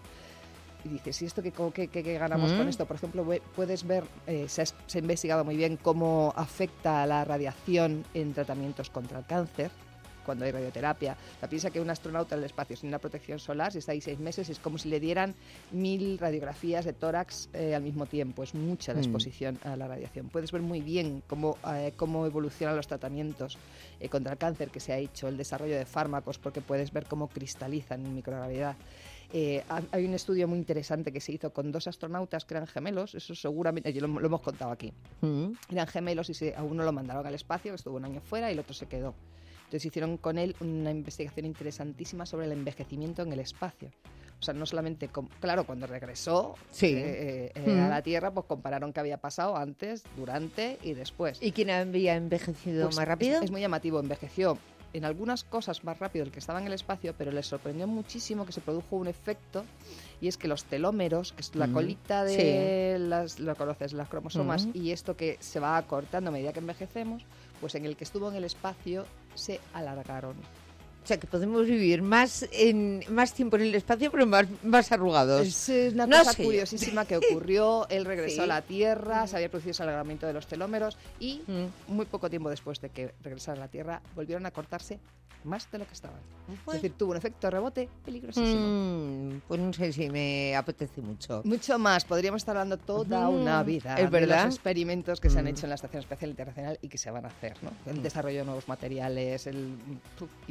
Y dices, ¿y esto qué, qué, qué- qué ganamos Mm. con esto? Por ejemplo, ve- puedes ver, eh, se, ha, es- se ha investigado muy bien cómo afecta la radiación en tratamientos contra el cáncer, cuando hay radioterapia. O sea, piensa que un astronauta en el espacio sin una protección solar, si está ahí seis meses, es como si le dieran mil radiografías de tórax eh, al mismo tiempo. Es mucha la Mm. exposición a la radiación. Puedes ver muy bien cómo, eh, cómo evolucionan los tratamientos eh, contra el cáncer que se ha hecho, el desarrollo de fármacos, porque puedes ver cómo cristalizan en microgravedad. Eh, ha- hay un estudio muy interesante que se hizo con dos astronautas que eran gemelos, eso seguramente, yo lo, lo hemos contado aquí. Mm. Eran gemelos y se- a uno lo mandaron al espacio, que estuvo un año fuera, y el otro se quedó. Entonces hicieron con él una investigación interesantísima sobre el envejecimiento en el espacio. O sea, no solamente, com- claro, cuando regresó Sí. eh, eh, Mm. a la Tierra, pues compararon qué había pasado antes, durante y después. ¿Y quién había envejecido Pues más rápido? Es, es muy llamativo, envejeció en algunas cosas más rápido del que estaba en el espacio, pero les sorprendió muchísimo que se produjo un efecto, y es que los telómeros, que es la Mm. colita de las, lo conoces, las cromosomas, Mm. y esto que se va acortando a medida que envejecemos, pues en el que estuvo en el espacio se alargaron. O sea, que podemos vivir más en más tiempo en el espacio, pero más, más arrugados. Es eh, una No cosa sé. curiosísima que ocurrió. Él regresó Sí. a la Tierra, se había producido ese alargamiento de los telómeros y Mm. muy poco tiempo después de que regresara a la Tierra volvieron a cortarse más de lo que estaban. Bueno. Es decir, tuvo un efecto rebote peligrosísimo. Mm, pues no sé si me apetece mucho. Mucho más, podríamos estar hablando toda Mm, una vida ¿es de verdad? los experimentos que se han Mm. hecho en la Estación Espacial Internacional y que se van a hacer, ¿no? El Mm. desarrollo de nuevos materiales, el puf, impre- eh,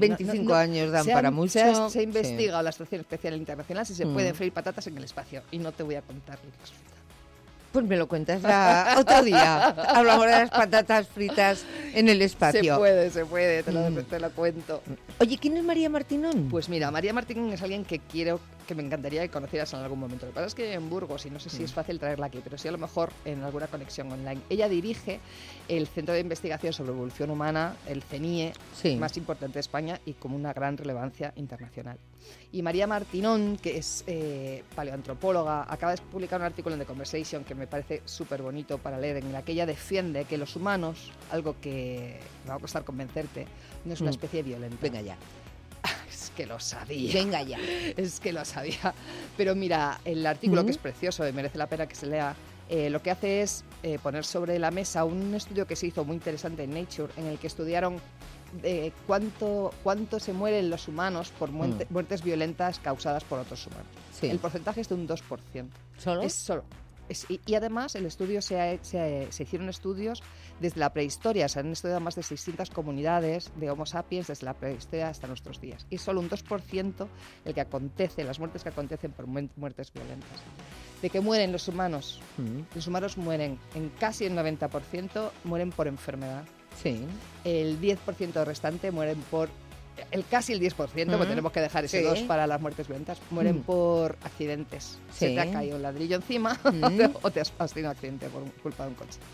veinticinco no, no, años dan se para han, mucho. Se, ha, se ha Sí. investigado la Estación Espacial Internacional si se Mm. pueden freír patatas en el espacio. Y no te voy a contar el resultado. Pues me lo cuentas la- otro día. Hablamos de las patatas fritas en el espacio. Se puede, se puede, te lo, Mm. te lo cuento. Oye, ¿quién es María Martinón? Pues mira, María Martinón es alguien que quiero, que me encantaría que conocieras en algún momento. Lo que pasa es que en Burgos, y no sé si Mm. es fácil traerla aquí, pero sí a lo mejor en alguna conexión online. Ella dirige el Centro de Investigación sobre Evolución Humana, el CENIE, Sí. más importante de España y con una gran relevancia internacional. Y María Martinón, que es eh, paleoantropóloga, acaba de publicar un artículo en The Conversation que me parece súper bonito para leer, en la que ella defiende que los humanos, algo que me va a costar convencerte, no es una Mm. especie violenta. Venga ya. Es que lo sabía. Venga ya. Es que lo sabía. Pero mira, el artículo, Mm. que es precioso y merece la pena que se lea, eh, lo que hace es eh, poner sobre la mesa un estudio que se hizo muy interesante en Nature, en el que estudiaron eh, cuánto, cuánto se mueren los humanos por muerte- Mm. muertes violentas causadas por otros humanos. Sí. El porcentaje es de un dos por ciento. ¿Solo? Es solo. Es- y, y además el estudio se, ha, se, se hicieron estudios desde la prehistoria, se han estudiado más de seiscientas comunidades de Homo sapiens desde la prehistoria hasta nuestros días. Y solo un dos por ciento el que acontece, las muertes que acontecen por mu- muertes violentas. ¿De qué mueren los humanos? Mm. Los humanos mueren, en casi el noventa por ciento, mueren por enfermedad. Sí. El diez por ciento restante mueren por... El casi el diez por ciento, Mm. porque tenemos que dejar ese Sí. dos para las muertes violentas, mueren Mm. por accidentes. Se Sí. te ha caído un ladrillo encima Mm. o te has, has tenido un accidente por culpa de un coche.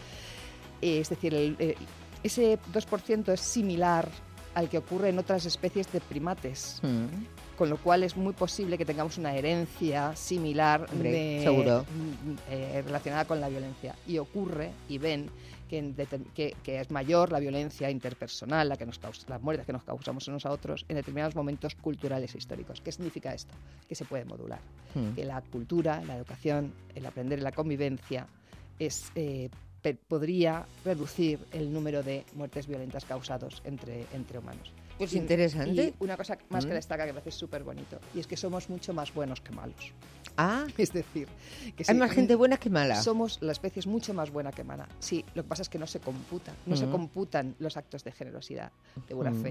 Eh, Es decir, el, eh, ese dos por ciento es similar al que ocurre en otras especies de primates, Mm. con lo cual es muy posible que tengamos una herencia similar Hombre, de- seguro. mm, eh, relacionada con la violencia. Y ocurre, y ven, que, en determ- que, que es mayor la violencia interpersonal, la que nos causa, las muertes que nos causamos unos a otros en determinados momentos culturales e históricos. ¿Qué significa esto? Que se puede modular. Mm. Que la cultura, la educación, el aprender y la convivencia es, eh, pe- podría reducir el número de muertes violentas causados entre, entre humanos. Pues Y- interesante. Y una cosa más Mm. que destaca que me parece súper bonito, y es que somos mucho más buenos que malos. Ah, Es decir, que hay si- más gente buena que mala. somos, la especie es mucho más buena que mala. Sí, lo que pasa es que no se computa, no se Mm. computan los actos de generosidad, de buena Mm. fe,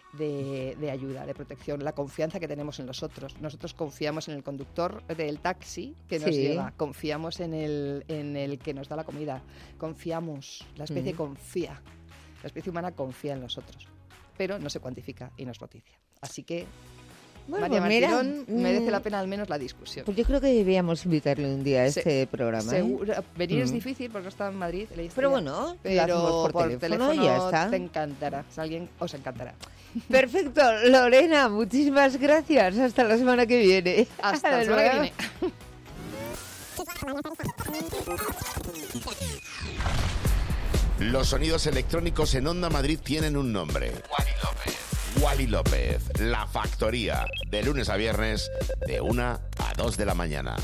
de, de ayuda, de protección, la confianza que tenemos en los otros. Nosotros confiamos en el conductor del taxi que nos Sí. lleva, confiamos en el, en el que nos da la comida, confiamos, la especie Mm. confía, la especie humana confía en los otros, pero no se cuantifica y no es noticia. Así que Bueno, María pues mira, Martirón merece mm, la pena al menos la discusión. Pues yo creo que deberíamos invitarle un día a Se- este programa. ¿eh? Seguro- venir es Mm. difícil porque no está en Madrid. la Pero historia, bueno, lo pero hacemos por teléfono y ya está. te encantará. Si alguien os encantará. Perfecto, Lorena, muchísimas gracias. Hasta la semana que viene. Hasta la semana que viene. Los sonidos electrónicos en Onda Madrid tienen un nombre. Wally López. Wally López, La Factoría, de lunes a viernes, de una a dos de la mañana.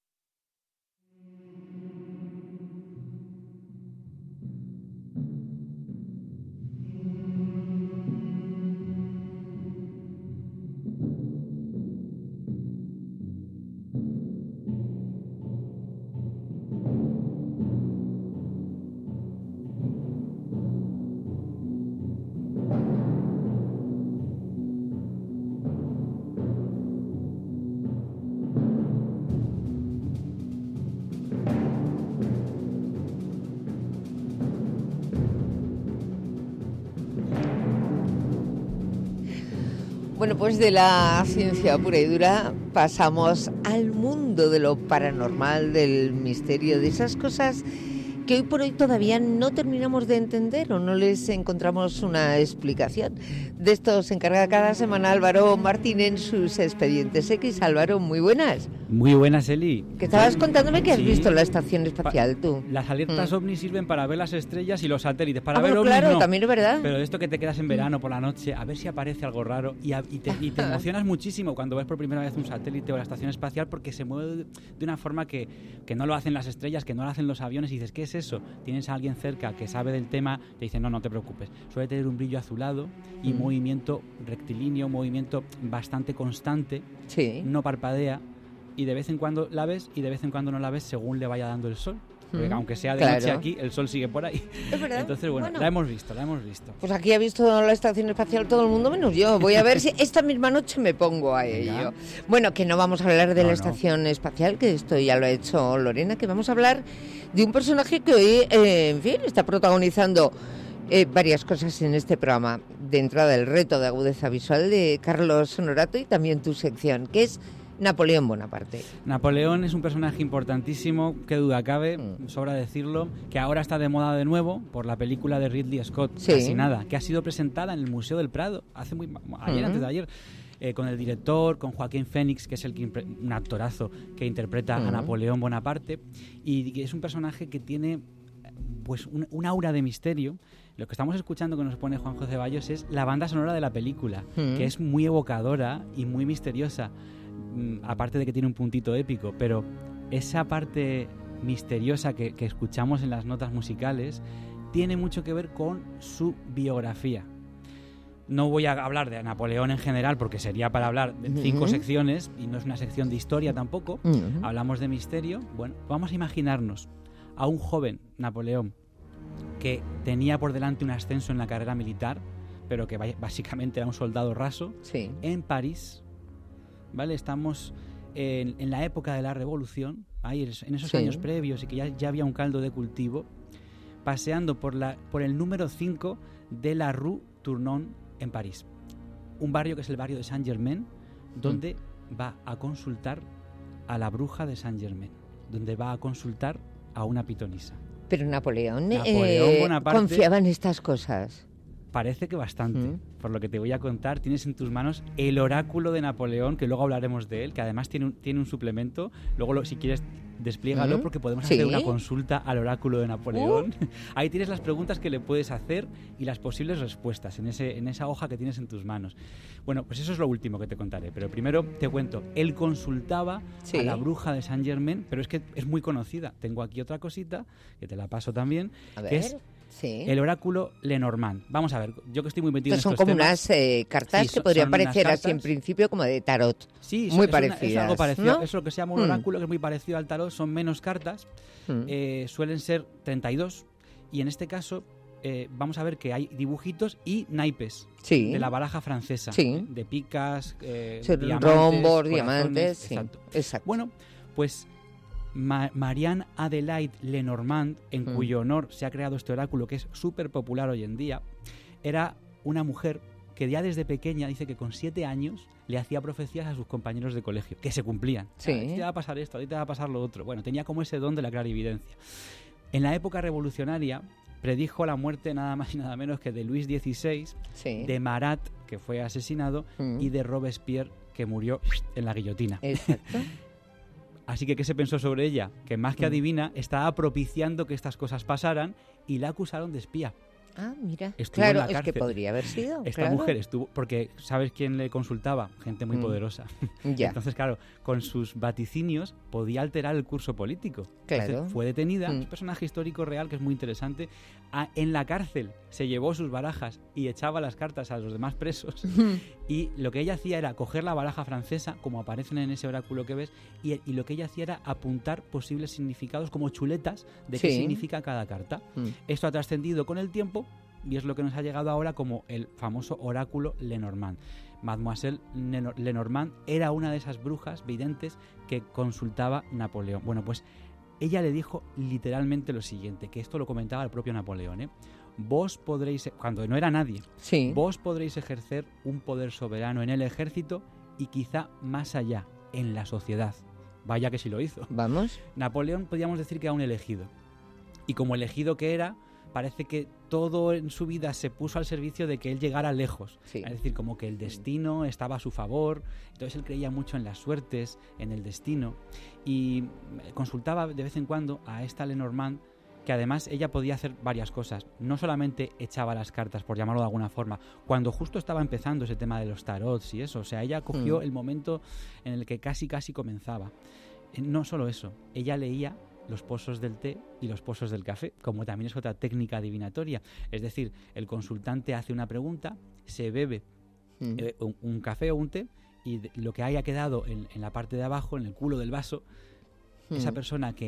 Bueno, pues de la ciencia pura y dura pasamos al mundo de lo paranormal, del misterio, de esas cosas que hoy por hoy todavía no terminamos de entender o no les encontramos una explicación. De esto se encarga cada semana Álvaro Martín en sus Expedientes X. Álvaro, muy buenas. Muy buenas, Eli. Que estabas contándome que has Sí. visto la estación espacial, tú. Las alertas Mm. ovnis sirven para ver las estrellas y los satélites. Para Ah, ver bueno, ovnis claro, no. también es verdad. Pero esto que te quedas en verano por la noche, a ver si aparece algo raro y, a- y te, y te emocionas muchísimo cuando ves por primera vez un satélite o la estación espacial porque se mueve de una forma que, que no lo hacen las estrellas, que no lo hacen los aviones y dices, ¿qué es eso? Tienes a alguien cerca que sabe del tema, te dice, no, no te preocupes. Suele tener un brillo azulado y Mm. movimiento rectilíneo, movimiento bastante constante, Sí. no parpadea y de vez en cuando la ves y de vez en cuando no la ves según le vaya dando el sol. Porque Mm, aunque sea de claro. noche aquí, el sol sigue por ahí. Es verdad. Entonces, bueno, Bueno. la hemos visto, la hemos visto. Pues aquí ha visto la estación espacial todo el mundo menos yo. Voy a ver si esta misma noche me pongo a ello. Bueno, que no vamos a hablar de No, la no. estación espacial, que esto ya lo ha hecho Lorena, que vamos a hablar de un personaje que hoy, eh, en fin, está protagonizando eh, varias cosas en este programa. De entrada, el reto de agudeza visual de Carlos Honorato y también tu sección, que es Napoleón Bonaparte. Napoleón es un personaje importantísimo, qué duda cabe, sobra decirlo, que ahora está de moda de nuevo por la película de Ridley Scott, Sí. Casi Nada, que ha sido presentada en el Museo del Prado hace muy ayer, Ujú. antes de ayer. Eh, con el director, con Joaquín Phoenix, que es el que impre- un actorazo que interpreta Ujú. a Napoleón Bonaparte, y que es un personaje que tiene pues un, un aura de misterio. Lo que estamos escuchando que nos pone Juanjo Ceballos es la banda sonora de la película, Mm. que es muy evocadora y muy misteriosa, mm, aparte de que tiene un puntito épico, pero esa parte misteriosa que, que escuchamos en las notas musicales tiene mucho que ver con su biografía. No voy a hablar de Napoleón en general porque sería para hablar de cinco Ujú. secciones y no es una sección de historia tampoco. Ujú. Hablamos de misterio. Bueno, vamos a imaginarnos a un joven Napoleón que tenía por delante un ascenso en la carrera militar, pero que vaya- básicamente era un soldado raso, Sí. en París. ¿Vale? Estamos en, en la época de la Revolución, ahí es- en esos Sí. años previos y que ya, ya había un caldo de cultivo, paseando por, la, por el número cinco de la Rue Tournon en París. Un barrio que es el barrio de Saint-Germain, donde va a consultar a la bruja de Saint-Germain, donde va a consultar a una pitonisa. Pero Napoleón, Napoleón eh, Bonaparte- confiaba en estas cosas. Parece que bastante. Mm. Por lo que te voy a contar, tienes en tus manos el oráculo de Napoleón, que luego hablaremos de él, que además tiene un, tiene un suplemento. Luego, lo- si quieres, despliégalo Mm. porque podemos Sí. hacer una consulta al oráculo de Napoleón. Ahí tienes las preguntas que le puedes hacer y las posibles respuestas en, ese, en esa hoja que tienes en tus manos. Bueno, pues eso es lo último que te contaré. Pero primero te cuento, él consultaba Sí. a la bruja de Saint Germain, pero es que es muy conocida. Tengo aquí otra cosita, que te la paso también, A que ver, es sí. el oráculo Lenormand. Vamos a ver, yo que estoy muy metido Estos son en estos como temas, unas eh, cartas Sí, que son- podrían son unas parecer así en cartas. principio como de tarot. Sí, muy es una- parecidas. es algo parecido. ¿no? Es lo que se llama un Mm. oráculo, que es muy parecido al tarot. Son menos cartas, Mm. eh, suelen ser treinta y dos. Y en este caso, eh, vamos a ver que hay dibujitos y naipes Sí. de la baraja francesa. Sí. De picas, eh, Sí, diamantes, rombos, corazones, diamantes, sí. Exacto. Exacto. Bueno, pues Ma- Marianne Adelaide Lenormand, en Mm. cuyo honor se ha creado este oráculo, que es súper popular hoy en día, era una mujer que ya desde pequeña dice que con siete años le hacía profecías a sus compañeros de colegio, que se cumplían. Sí. A ti te va a pasar esto, a ti te va a pasar lo otro. Bueno, tenía como ese don de la clarividencia. En la época revolucionaria predijo la muerte nada más y nada menos que de Luis dieciséis, Sí. de Marat, que fue asesinado, Mm. y de Robespierre, que murió en la guillotina. Exacto. Así que, ¿qué se pensó sobre ella? Que más que Mm. adivina, estaba propiciando que estas cosas pasaran y la acusaron de espía. Ah, mira. Estuvo en claro, la es que cárcel. podría haber sido. Esta claro. mujer estuvo, porque ¿sabes quién le consultaba? Gente muy Mm. poderosa. Ya. Entonces, claro, con sus vaticinios podía alterar el curso político. Claro. Entonces, fue detenida, Mm. es un personaje histórico real que es muy interesante. A- en la cárcel se llevó sus barajas y echaba las cartas a los demás presos. Y lo que ella hacía era coger la baraja francesa, como aparecen en ese oráculo que ves, y, y lo que ella hacía era apuntar posibles significados como chuletas de qué Sí. significa cada carta. Mm. Esto ha trascendido con el tiempo y es lo que nos ha llegado ahora como el famoso oráculo Lenormand. Mademoiselle Leno- Lenormand era una de esas brujas videntes que consultaba Napoleón. Bueno, pues ella le dijo literalmente lo siguiente, que esto lo comentaba el propio Napoleón, ¿eh? Vos podréis, cuando no era nadie, Sí. vos podréis ejercer un poder soberano en el ejército y quizá más allá, en la sociedad. Vaya que sí lo hizo. Vamos. Napoleón podríamos decir que era un elegido. Y como elegido que era, parece que todo en su vida se puso al servicio de que él llegara lejos. Sí. Es decir, como que el destino estaba a su favor. Entonces él creía mucho en las suertes, en el destino. Y consultaba de vez en cuando a esta Lenormand, que además ella podía hacer varias cosas. No solamente echaba las cartas, por llamarlo de alguna forma, cuando justo estaba empezando ese tema de los tarots y eso. O sea, ella cogió Mm. el momento en el que casi casi comenzaba. Eh, No solo eso, ella leía los pozos del té y los pozos del café, como también es otra técnica adivinatoria. Es decir, el consultante hace una pregunta, se bebe Mm. eh, un, un café o un té y de- lo que haya quedado en, en la parte de abajo, en el culo del vaso, esa Mm. persona que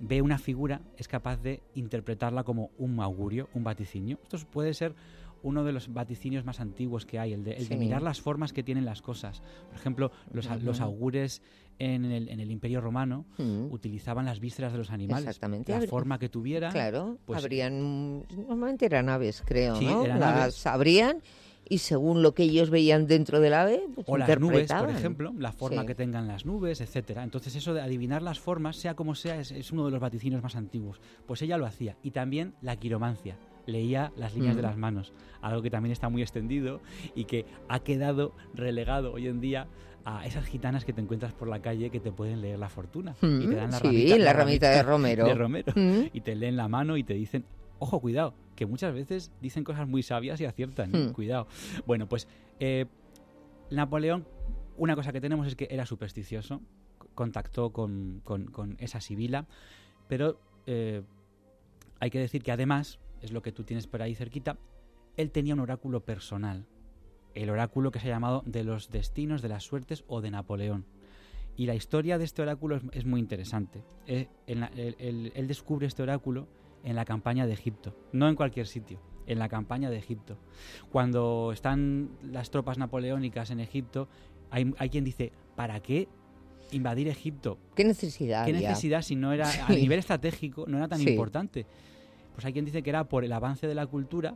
ve una figura, es capaz de interpretarla como un augurio, un vaticinio. Esto puede ser uno de los vaticinios más antiguos que hay, el de, el sí. de mirar las formas que tienen las cosas. Por ejemplo, los, uh-huh. los augures en el, en el Imperio Romano uh-huh. utilizaban las vísceras de los animales. Exactamente. La Habr- forma que tuvieran. Claro, pues, habrían, normalmente eran aves, creo, sí, ¿no? Eran las aves. abrían y según lo que ellos veían dentro del ave, pues o las nubes, por ejemplo, la forma sí. que tengan las nubes, etcétera. Entonces eso de adivinar las formas, sea como sea, es, es uno de los vaticinios más antiguos. Pues ella lo hacía. Y también la quiromancia. Leía las líneas mm. de las manos, algo que también está muy extendido y que ha quedado relegado hoy en día a esas gitanas que te encuentras por la calle que te pueden leer la fortuna mm, y te dan la sí, ramita, la la ramita de romero, de romero mm. y te leen la mano y te dicen, ojo, cuidado, que muchas veces dicen cosas muy sabias y aciertan, mm. ¿eh? Cuidado. Bueno, pues eh, Napoleón, una cosa que tenemos es que era supersticioso, contactó con, con, con esa sibila, pero eh, hay que decir que además, es lo que tú tienes por ahí cerquita, él tenía un oráculo personal, el oráculo que se ha llamado de los destinos, de las suertes o de Napoleón. Y la historia de este oráculo es, es muy interesante. Eh, en la, el, el, él descubre este oráculo en la campaña de Egipto, no en cualquier sitio, en la campaña de Egipto. Cuando están las tropas napoleónicas en Egipto, hay, hay quien dice, ¿para qué invadir Egipto? ¿Qué necesidad ¿Qué había? necesidad si no era, a nivel estratégico, no era tan sí. importante? Pues hay quien dice que era por el avance de la cultura,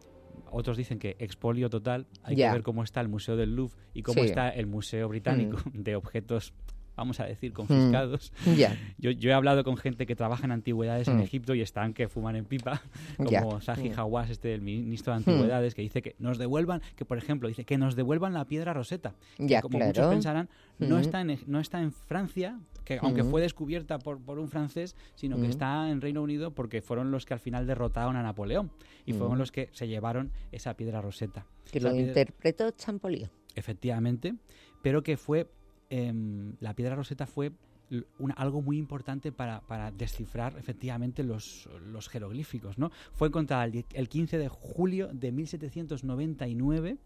otros dicen que expolio total, hay yeah. que ver cómo está el Museo del Louvre y cómo sí. está el Museo Británico mm. de objetos, vamos a decir, confiscados. Mm. Yeah. Yo, yo he hablado con gente que trabaja en antigüedades mm. en Egipto y están que fuman en pipa, como yeah. Zahi Hawass, este, el ministro de Antigüedades, mm. que dice que nos devuelvan, que por ejemplo, dice que nos devuelvan la piedra Rosetta, que yeah, como claro. muchos pensarán, mm. no, está en, no está en Francia, que aunque mm. fue descubierta por, por un francés, sino mm. que está en Reino Unido porque fueron los que al final derrotaron a Napoleón y mm. fueron los que se llevaron esa piedra Rosetta. Que esa lo piedra, interpretó Champollion. Efectivamente, pero que fue, eh, la piedra Rosetta fue una, algo muy importante para, para descifrar efectivamente los, los jeroglíficos, ¿no? Fue encontrada el, el quince de julio de mil setecientos noventa y nueve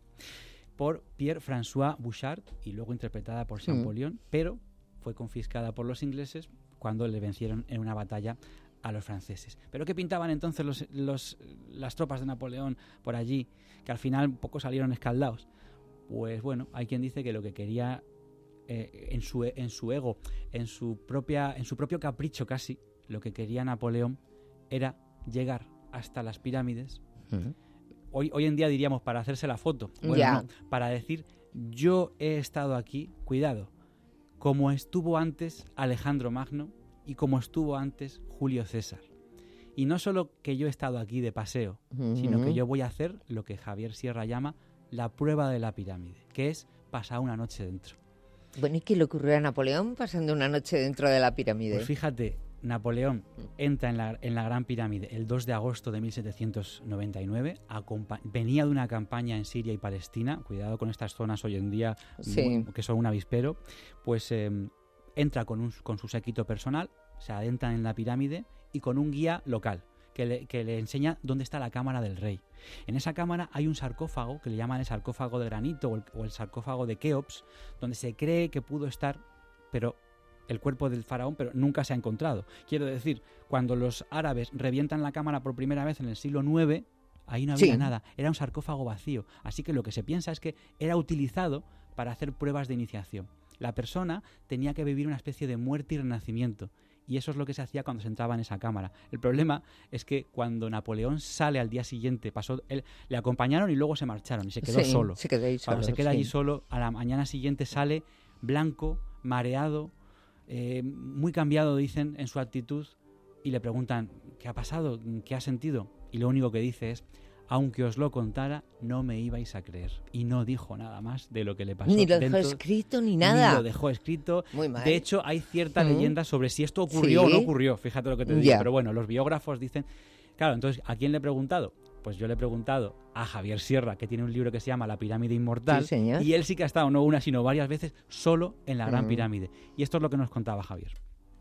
por Pierre-François Bouchard y luego interpretada por Champollion, mm. pero fue confiscada por los ingleses cuando le vencieron en una batalla a los franceses. ¿Pero qué pintaban entonces los, los, las tropas de Napoleón por allí, que al final un poco salieron escaldados? Pues bueno, hay quien dice que lo que quería eh, en, su, en su ego, en su, propia, en su propio capricho casi, lo que quería Napoleón era llegar hasta las pirámides. Uh-huh. Hoy, hoy en día diríamos para hacerse la foto. Bueno, yeah. no, para decir, yo he estado aquí, cuidado, como estuvo antes Alejandro Magno y como estuvo antes Julio César. Y no solo que yo he estado aquí de paseo, uh-huh. sino que yo voy a hacer lo que Javier Sierra llama la prueba de la pirámide, que es pasar una noche dentro. Bueno, ¿y qué le ocurrió a Napoleón pasando una noche dentro de la pirámide? Pues fíjate, Napoleón entra en la, en la Gran Pirámide el dos de agosto de mil setecientos noventa y nueve, acompa- venía de una campaña en Siria y Palestina, cuidado con estas zonas hoy en día sí. muy, que son un avispero, pues eh, entra con, un, con su séquito personal, se adentra en la pirámide y con un guía local que le, que le enseña dónde está la cámara del rey. En esa cámara hay un sarcófago que le llaman el sarcófago de granito o el, o el sarcófago de Keops, donde se cree que pudo estar, pero el cuerpo del faraón, pero nunca se ha encontrado. Quiero decir, cuando los árabes revientan la cámara por primera vez en el siglo nueve, ahí no había sí. nada, era un sarcófago vacío. Así que lo que se piensa es que era utilizado para hacer pruebas de iniciación. La persona tenía que vivir una especie de muerte y renacimiento, y eso es lo que se hacía cuando se entraba en esa cámara. El problema es que cuando Napoleón sale al día siguiente, pasó, él, le acompañaron y luego se marcharon, y se quedó sí, solo. Se quedó ahí cuando solo, se queda sí. allí solo, a la mañana siguiente sale blanco, mareado, Eh, muy cambiado, dicen, en su actitud, y le preguntan ¿qué ha pasado? ¿Qué ha sentido? Y lo único que dice es, aunque os lo contara, no me ibais a creer. Y no dijo nada más de lo que le pasó. Ni lo dentro, dejó escrito ni nada. Ni lo dejó escrito. Muy mal. De hecho, hay cierta ¿Mm? leyenda sobre si esto ocurrió ¿Sí? o no ocurrió. Fíjate lo que te digo. Yeah. Pero bueno, los biógrafos dicen... Claro, entonces, ¿a quién le he preguntado? Pues yo le he preguntado a Javier Sierra, que tiene un libro que se llama La pirámide inmortal, sí, señor. y él sí que ha estado no una, sino varias veces solo en la Gran mm. Pirámide. Y esto es lo que nos contaba Javier.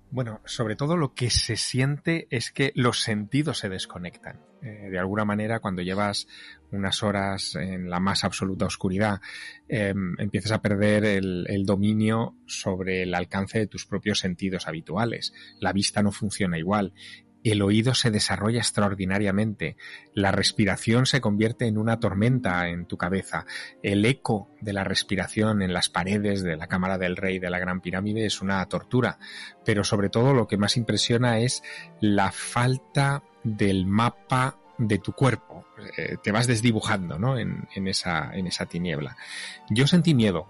Bueno, sobre todo lo que se siente es que los sentidos se desconectan. Eh, de alguna manera, cuando llevas unas horas en la más absoluta oscuridad, eh, empiezas a perder el, el dominio sobre el alcance de tus propios sentidos habituales. La vista no funciona igual. El oído se desarrolla extraordinariamente, la respiración se convierte en una tormenta en tu cabeza, el eco de la respiración en las paredes de la Cámara del Rey de la Gran Pirámide es una tortura, pero sobre todo lo que más impresiona es la falta del mapa de tu cuerpo, eh, te vas desdibujando, ¿no? en, en, esa, en esa tiniebla. Yo sentí miedo,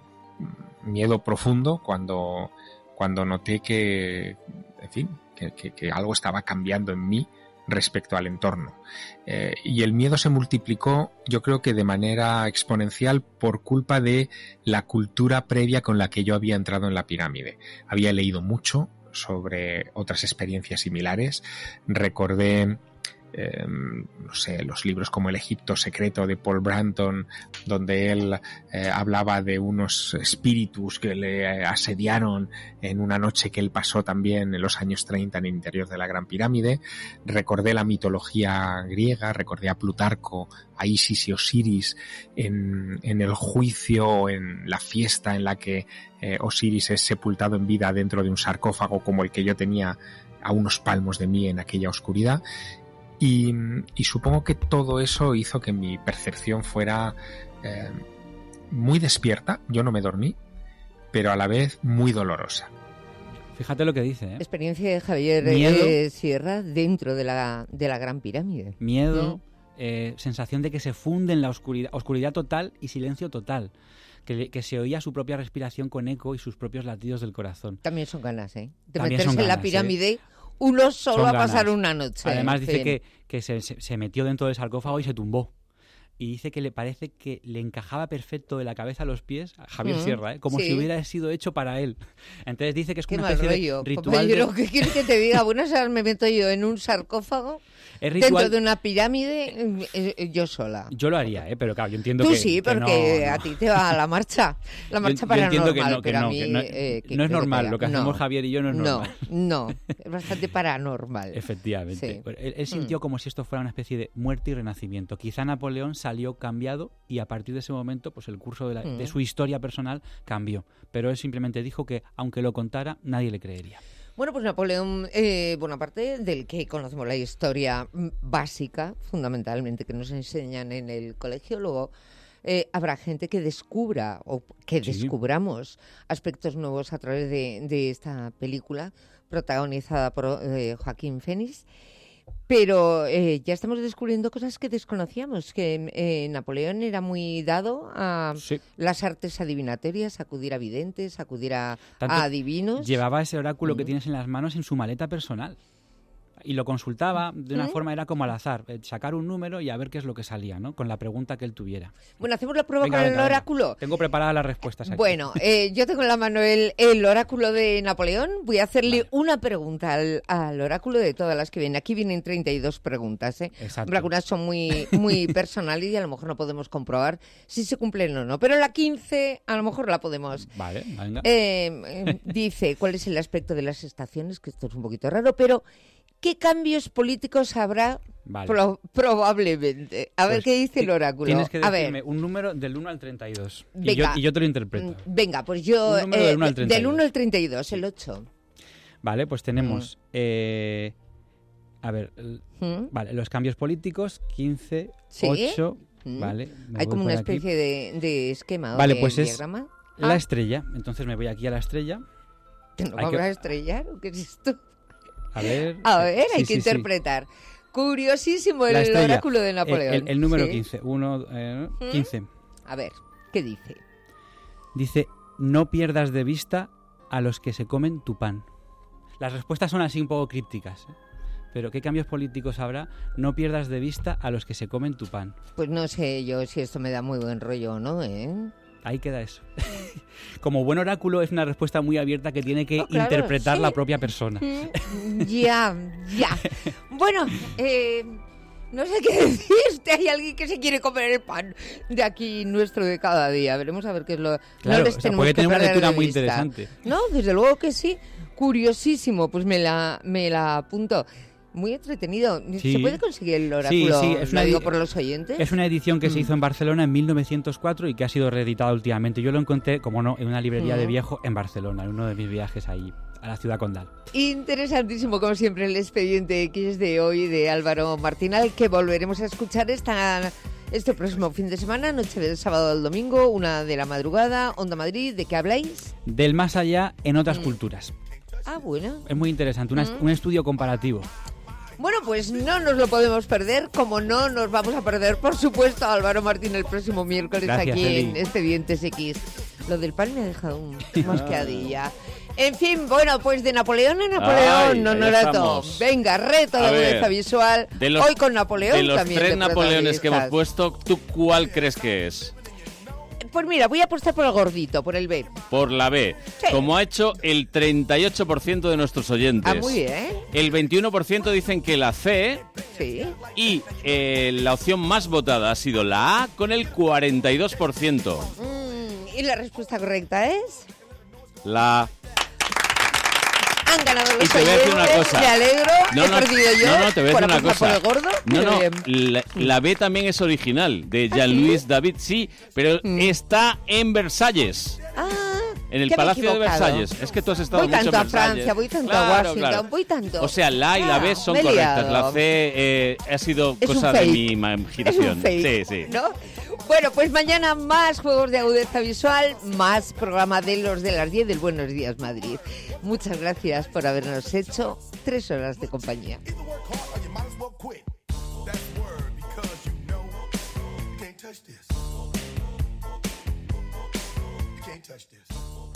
miedo profundo cuando, cuando noté que, en fin, Que, que, que algo estaba cambiando en mí respecto al entorno. Eh, y el miedo se multiplicó, yo creo que de manera exponencial por culpa de la cultura previa con la que yo había entrado en la pirámide. Había leído mucho sobre otras experiencias similares, recordé Eh, no sé, los libros como El Egipto Secreto de Paul Branton, donde él eh, hablaba de unos espíritus que le asediaron en una noche que él pasó también en los años treinta en el interior de la Gran Pirámide. Recordé la mitología griega, recordé a Plutarco, a Isis y Osiris en, en el juicio, en la fiesta en la que eh, Osiris es sepultado en vida dentro de un sarcófago como el que yo tenía a unos palmos de mí en aquella oscuridad. Y, y supongo que todo eso hizo que mi percepción fuera eh, muy despierta. Yo no me dormí, pero a la vez muy dolorosa. Fíjate lo que dice, ¿eh? Experiencia de Javier eh, Sierra dentro de la, de la Gran Pirámide. Miedo, ¿Mm? eh, sensación de que se funde en la oscuridad, oscuridad total y silencio total. Que, que se oía su propia respiración con eco y sus propios latidos del corazón. También son ganas, ¿eh? De También meterse son en la ganas, pirámide... ¿eh? Uno solo Son a pasar ganas. una noche. Además dice fin. que, que se, se, se metió dentro del sarcófago y se tumbó. Y dice que le parece que le encajaba perfecto de la cabeza a los pies a Javier Mm, Sierra, ¿eh? Como sí. si hubiera sido hecho para él. Entonces dice que es Qué una mal especie rollo. de ritual. Pero, de... ¿qué quieres que te diga? Buenas horas me meto yo en un sarcófago Es ritual... dentro de una pirámide eh, yo sola. Yo lo haría, ¿eh? Pero claro, yo entiendo Tú que sí, que porque no, no. a ti te va la marcha. La marcha yo, yo paranormal, entiendo que no, que pero no, a mí... que no, eh, ¿qué no es quieres que normal, te diga? lo que No. hacemos Javier y yo no es normal. No, no, es bastante paranormal. Efectivamente. Sí. Pero Él, él sintió Mm. como si esto fuera una especie de muerte y renacimiento. Quizá Napoleón salió cambiado y a partir de ese momento pues el curso de, la, Mm. de su historia personal cambió. Pero él simplemente dijo que aunque lo contara, nadie le creería. Bueno, pues Napoleón eh, Bonaparte, del que conocemos la historia mm, básica, fundamentalmente, que nos enseñan en el colegio, luego eh, habrá gente que descubra o que Sí. descubramos aspectos nuevos a través de, de esta película protagonizada por eh, Joaquín Phoenix. Pero eh, ya estamos descubriendo cosas que desconocíamos, que eh, Napoleón era muy dado a Sí. las artes adivinatorias, acudir a videntes, acudir a, Tanto a adivinos. Llevaba ese oráculo que Mm. tienes en las manos en su maleta personal. Y lo consultaba de una Mm. forma, era como al azar, eh, sacar un número y a ver qué es lo que salía, ¿no? Con la pregunta que él tuviera. Bueno, hacemos la prueba Venga, con venga, el venga. oráculo. Tengo preparadas las respuestas aquí. Bueno, eh, yo tengo en la mano el, el oráculo de Napoleón. Voy a hacerle una pregunta al, al oráculo de todas las que vienen. Aquí vienen treinta y dos preguntas, ¿eh? Exacto. Algunas son muy, muy personales y a lo mejor no podemos comprobar si se cumplen o no. Pero la quince a lo mejor la podemos. Vale, venga. Eh, eh, dice, ¿cuál es el aspecto de las estaciones? Que esto es un poquito raro, pero ¿qué cambios políticos habrá? Vale. Pro- probablemente. A ver Pues qué dice el ti- oráculo. Tienes que a decirme ver. un número del uno al treinta y dos. Y Venga. yo, y yo te lo interpreto. Venga, pues yo... Un número eh, del uno al de- treinta y del dos. uno al treinta y dos, el ocho. Vale, pues tenemos... Mm. eh, a ver, el- ¿Mm? vale, los cambios políticos, quince, ¿Sí? ocho... Mm. Vale, me Hay voy como por una aquí. especie de, de esquema Vale, o de pues es diagrama. la Ah, estrella. Entonces me voy aquí a la estrella. ¿te ¿No hay vamos que- a estrellar o qué es esto? A ver... A ver, sí, hay sí, que sí. interpretar. Curiosísimo el La estrella. oráculo de El- Napoleón. El, el número Sí. quince. Uno, eh, ¿Mm? quince. A ver, ¿qué dice? Dice, no pierdas de vista a los que se comen tu pan. Las respuestas son así un poco crípticas, ¿eh? Pero ¿qué cambios políticos habrá? No pierdas de vista a los que se comen tu pan. Pues no sé yo si esto me da muy buen rollo o no, ¿eh? Ahí queda eso. Como buen oráculo es una respuesta muy abierta que tiene que Oh, claro, interpretar sí. la propia persona. Mm, Ya, ya. Bueno, eh, no sé qué decirte. Hay alguien que se quiere comer el pan de aquí nuestro de cada día. Veremos a ver qué es lo... Claro, no les o sea, tenemos puede que tener una perder lectura de muy vista. interesante. No, desde luego que sí. Curiosísimo, pues me la, me la apunto. Muy entretenido. Sí. ¿Se puede conseguir el oráculo? Sí, sí, es una, ¿Lo digo por los oyentes? Es una edición que mm. se hizo en Barcelona en mil novecientos cuatro y que ha sido reeditada últimamente. Yo lo encontré, como no, en una librería mm. de viejo en Barcelona, en uno de mis viajes ahí a la ciudad condal. Interesantísimo, como siempre, el expediente X de hoy de Álvaro Martínez, que volveremos a escuchar esta, este próximo fin de semana, noche del sábado al domingo, una de la madrugada, Onda Madrid. ¿De qué habláis? Del más allá en otras mm. culturas. Ah, bueno. Es muy interesante, una, mm. un estudio comparativo. Bueno, pues no nos lo podemos perder, como no nos vamos a perder, por supuesto, a Álvaro Martín el próximo miércoles. Gracias, aquí Eli. En Expedientes X. Lo del pan me ha dejado un mascadilla. En fin, bueno, pues de Napoleón a Napoleón, Ay, no, no era todo. Venga, reto de agudeza visual, de los, hoy con Napoleón. De los también tres de Napoleones que hemos puesto, ¿tú cuál crees que es? Pues mira, voy a apostar por el gordito, por el B. Por la B, sí. Como ha hecho el treinta y ocho por ciento de nuestros oyentes. Ah, muy bien. El veintiuno por ciento dicen que la C. Sí. Y eh, la opción más votada ha sido la A con el cuarenta y dos por ciento. Mm, ¿y la respuesta correcta es? La Han ganado los y te voy a decir una cosa. Me alegro, no, he no, perdido yo. No, no, te voy a decir una cosa. Por el gordo, no, no, bien. la, la B también es original, de Jean-Louis ¿Ah, sí? David, sí, pero mm. está en Versalles. Ah, en el Palacio de Versalles. Es que tú has estado voy mucho en Versalles. Voy tanto a Francia, voy tanto claro, a Washington, claro. voy tanto. O sea, la A y la B son ah, correctas. La C eh, ha sido es cosa de mi imaginación. Es un fake, sí, sí. ¿no? Bueno, pues mañana más juegos de agudeza visual, más programa de los de las diez del Buenos Días Madrid. Muchas gracias por habernos hecho tres horas de compañía. Touch this.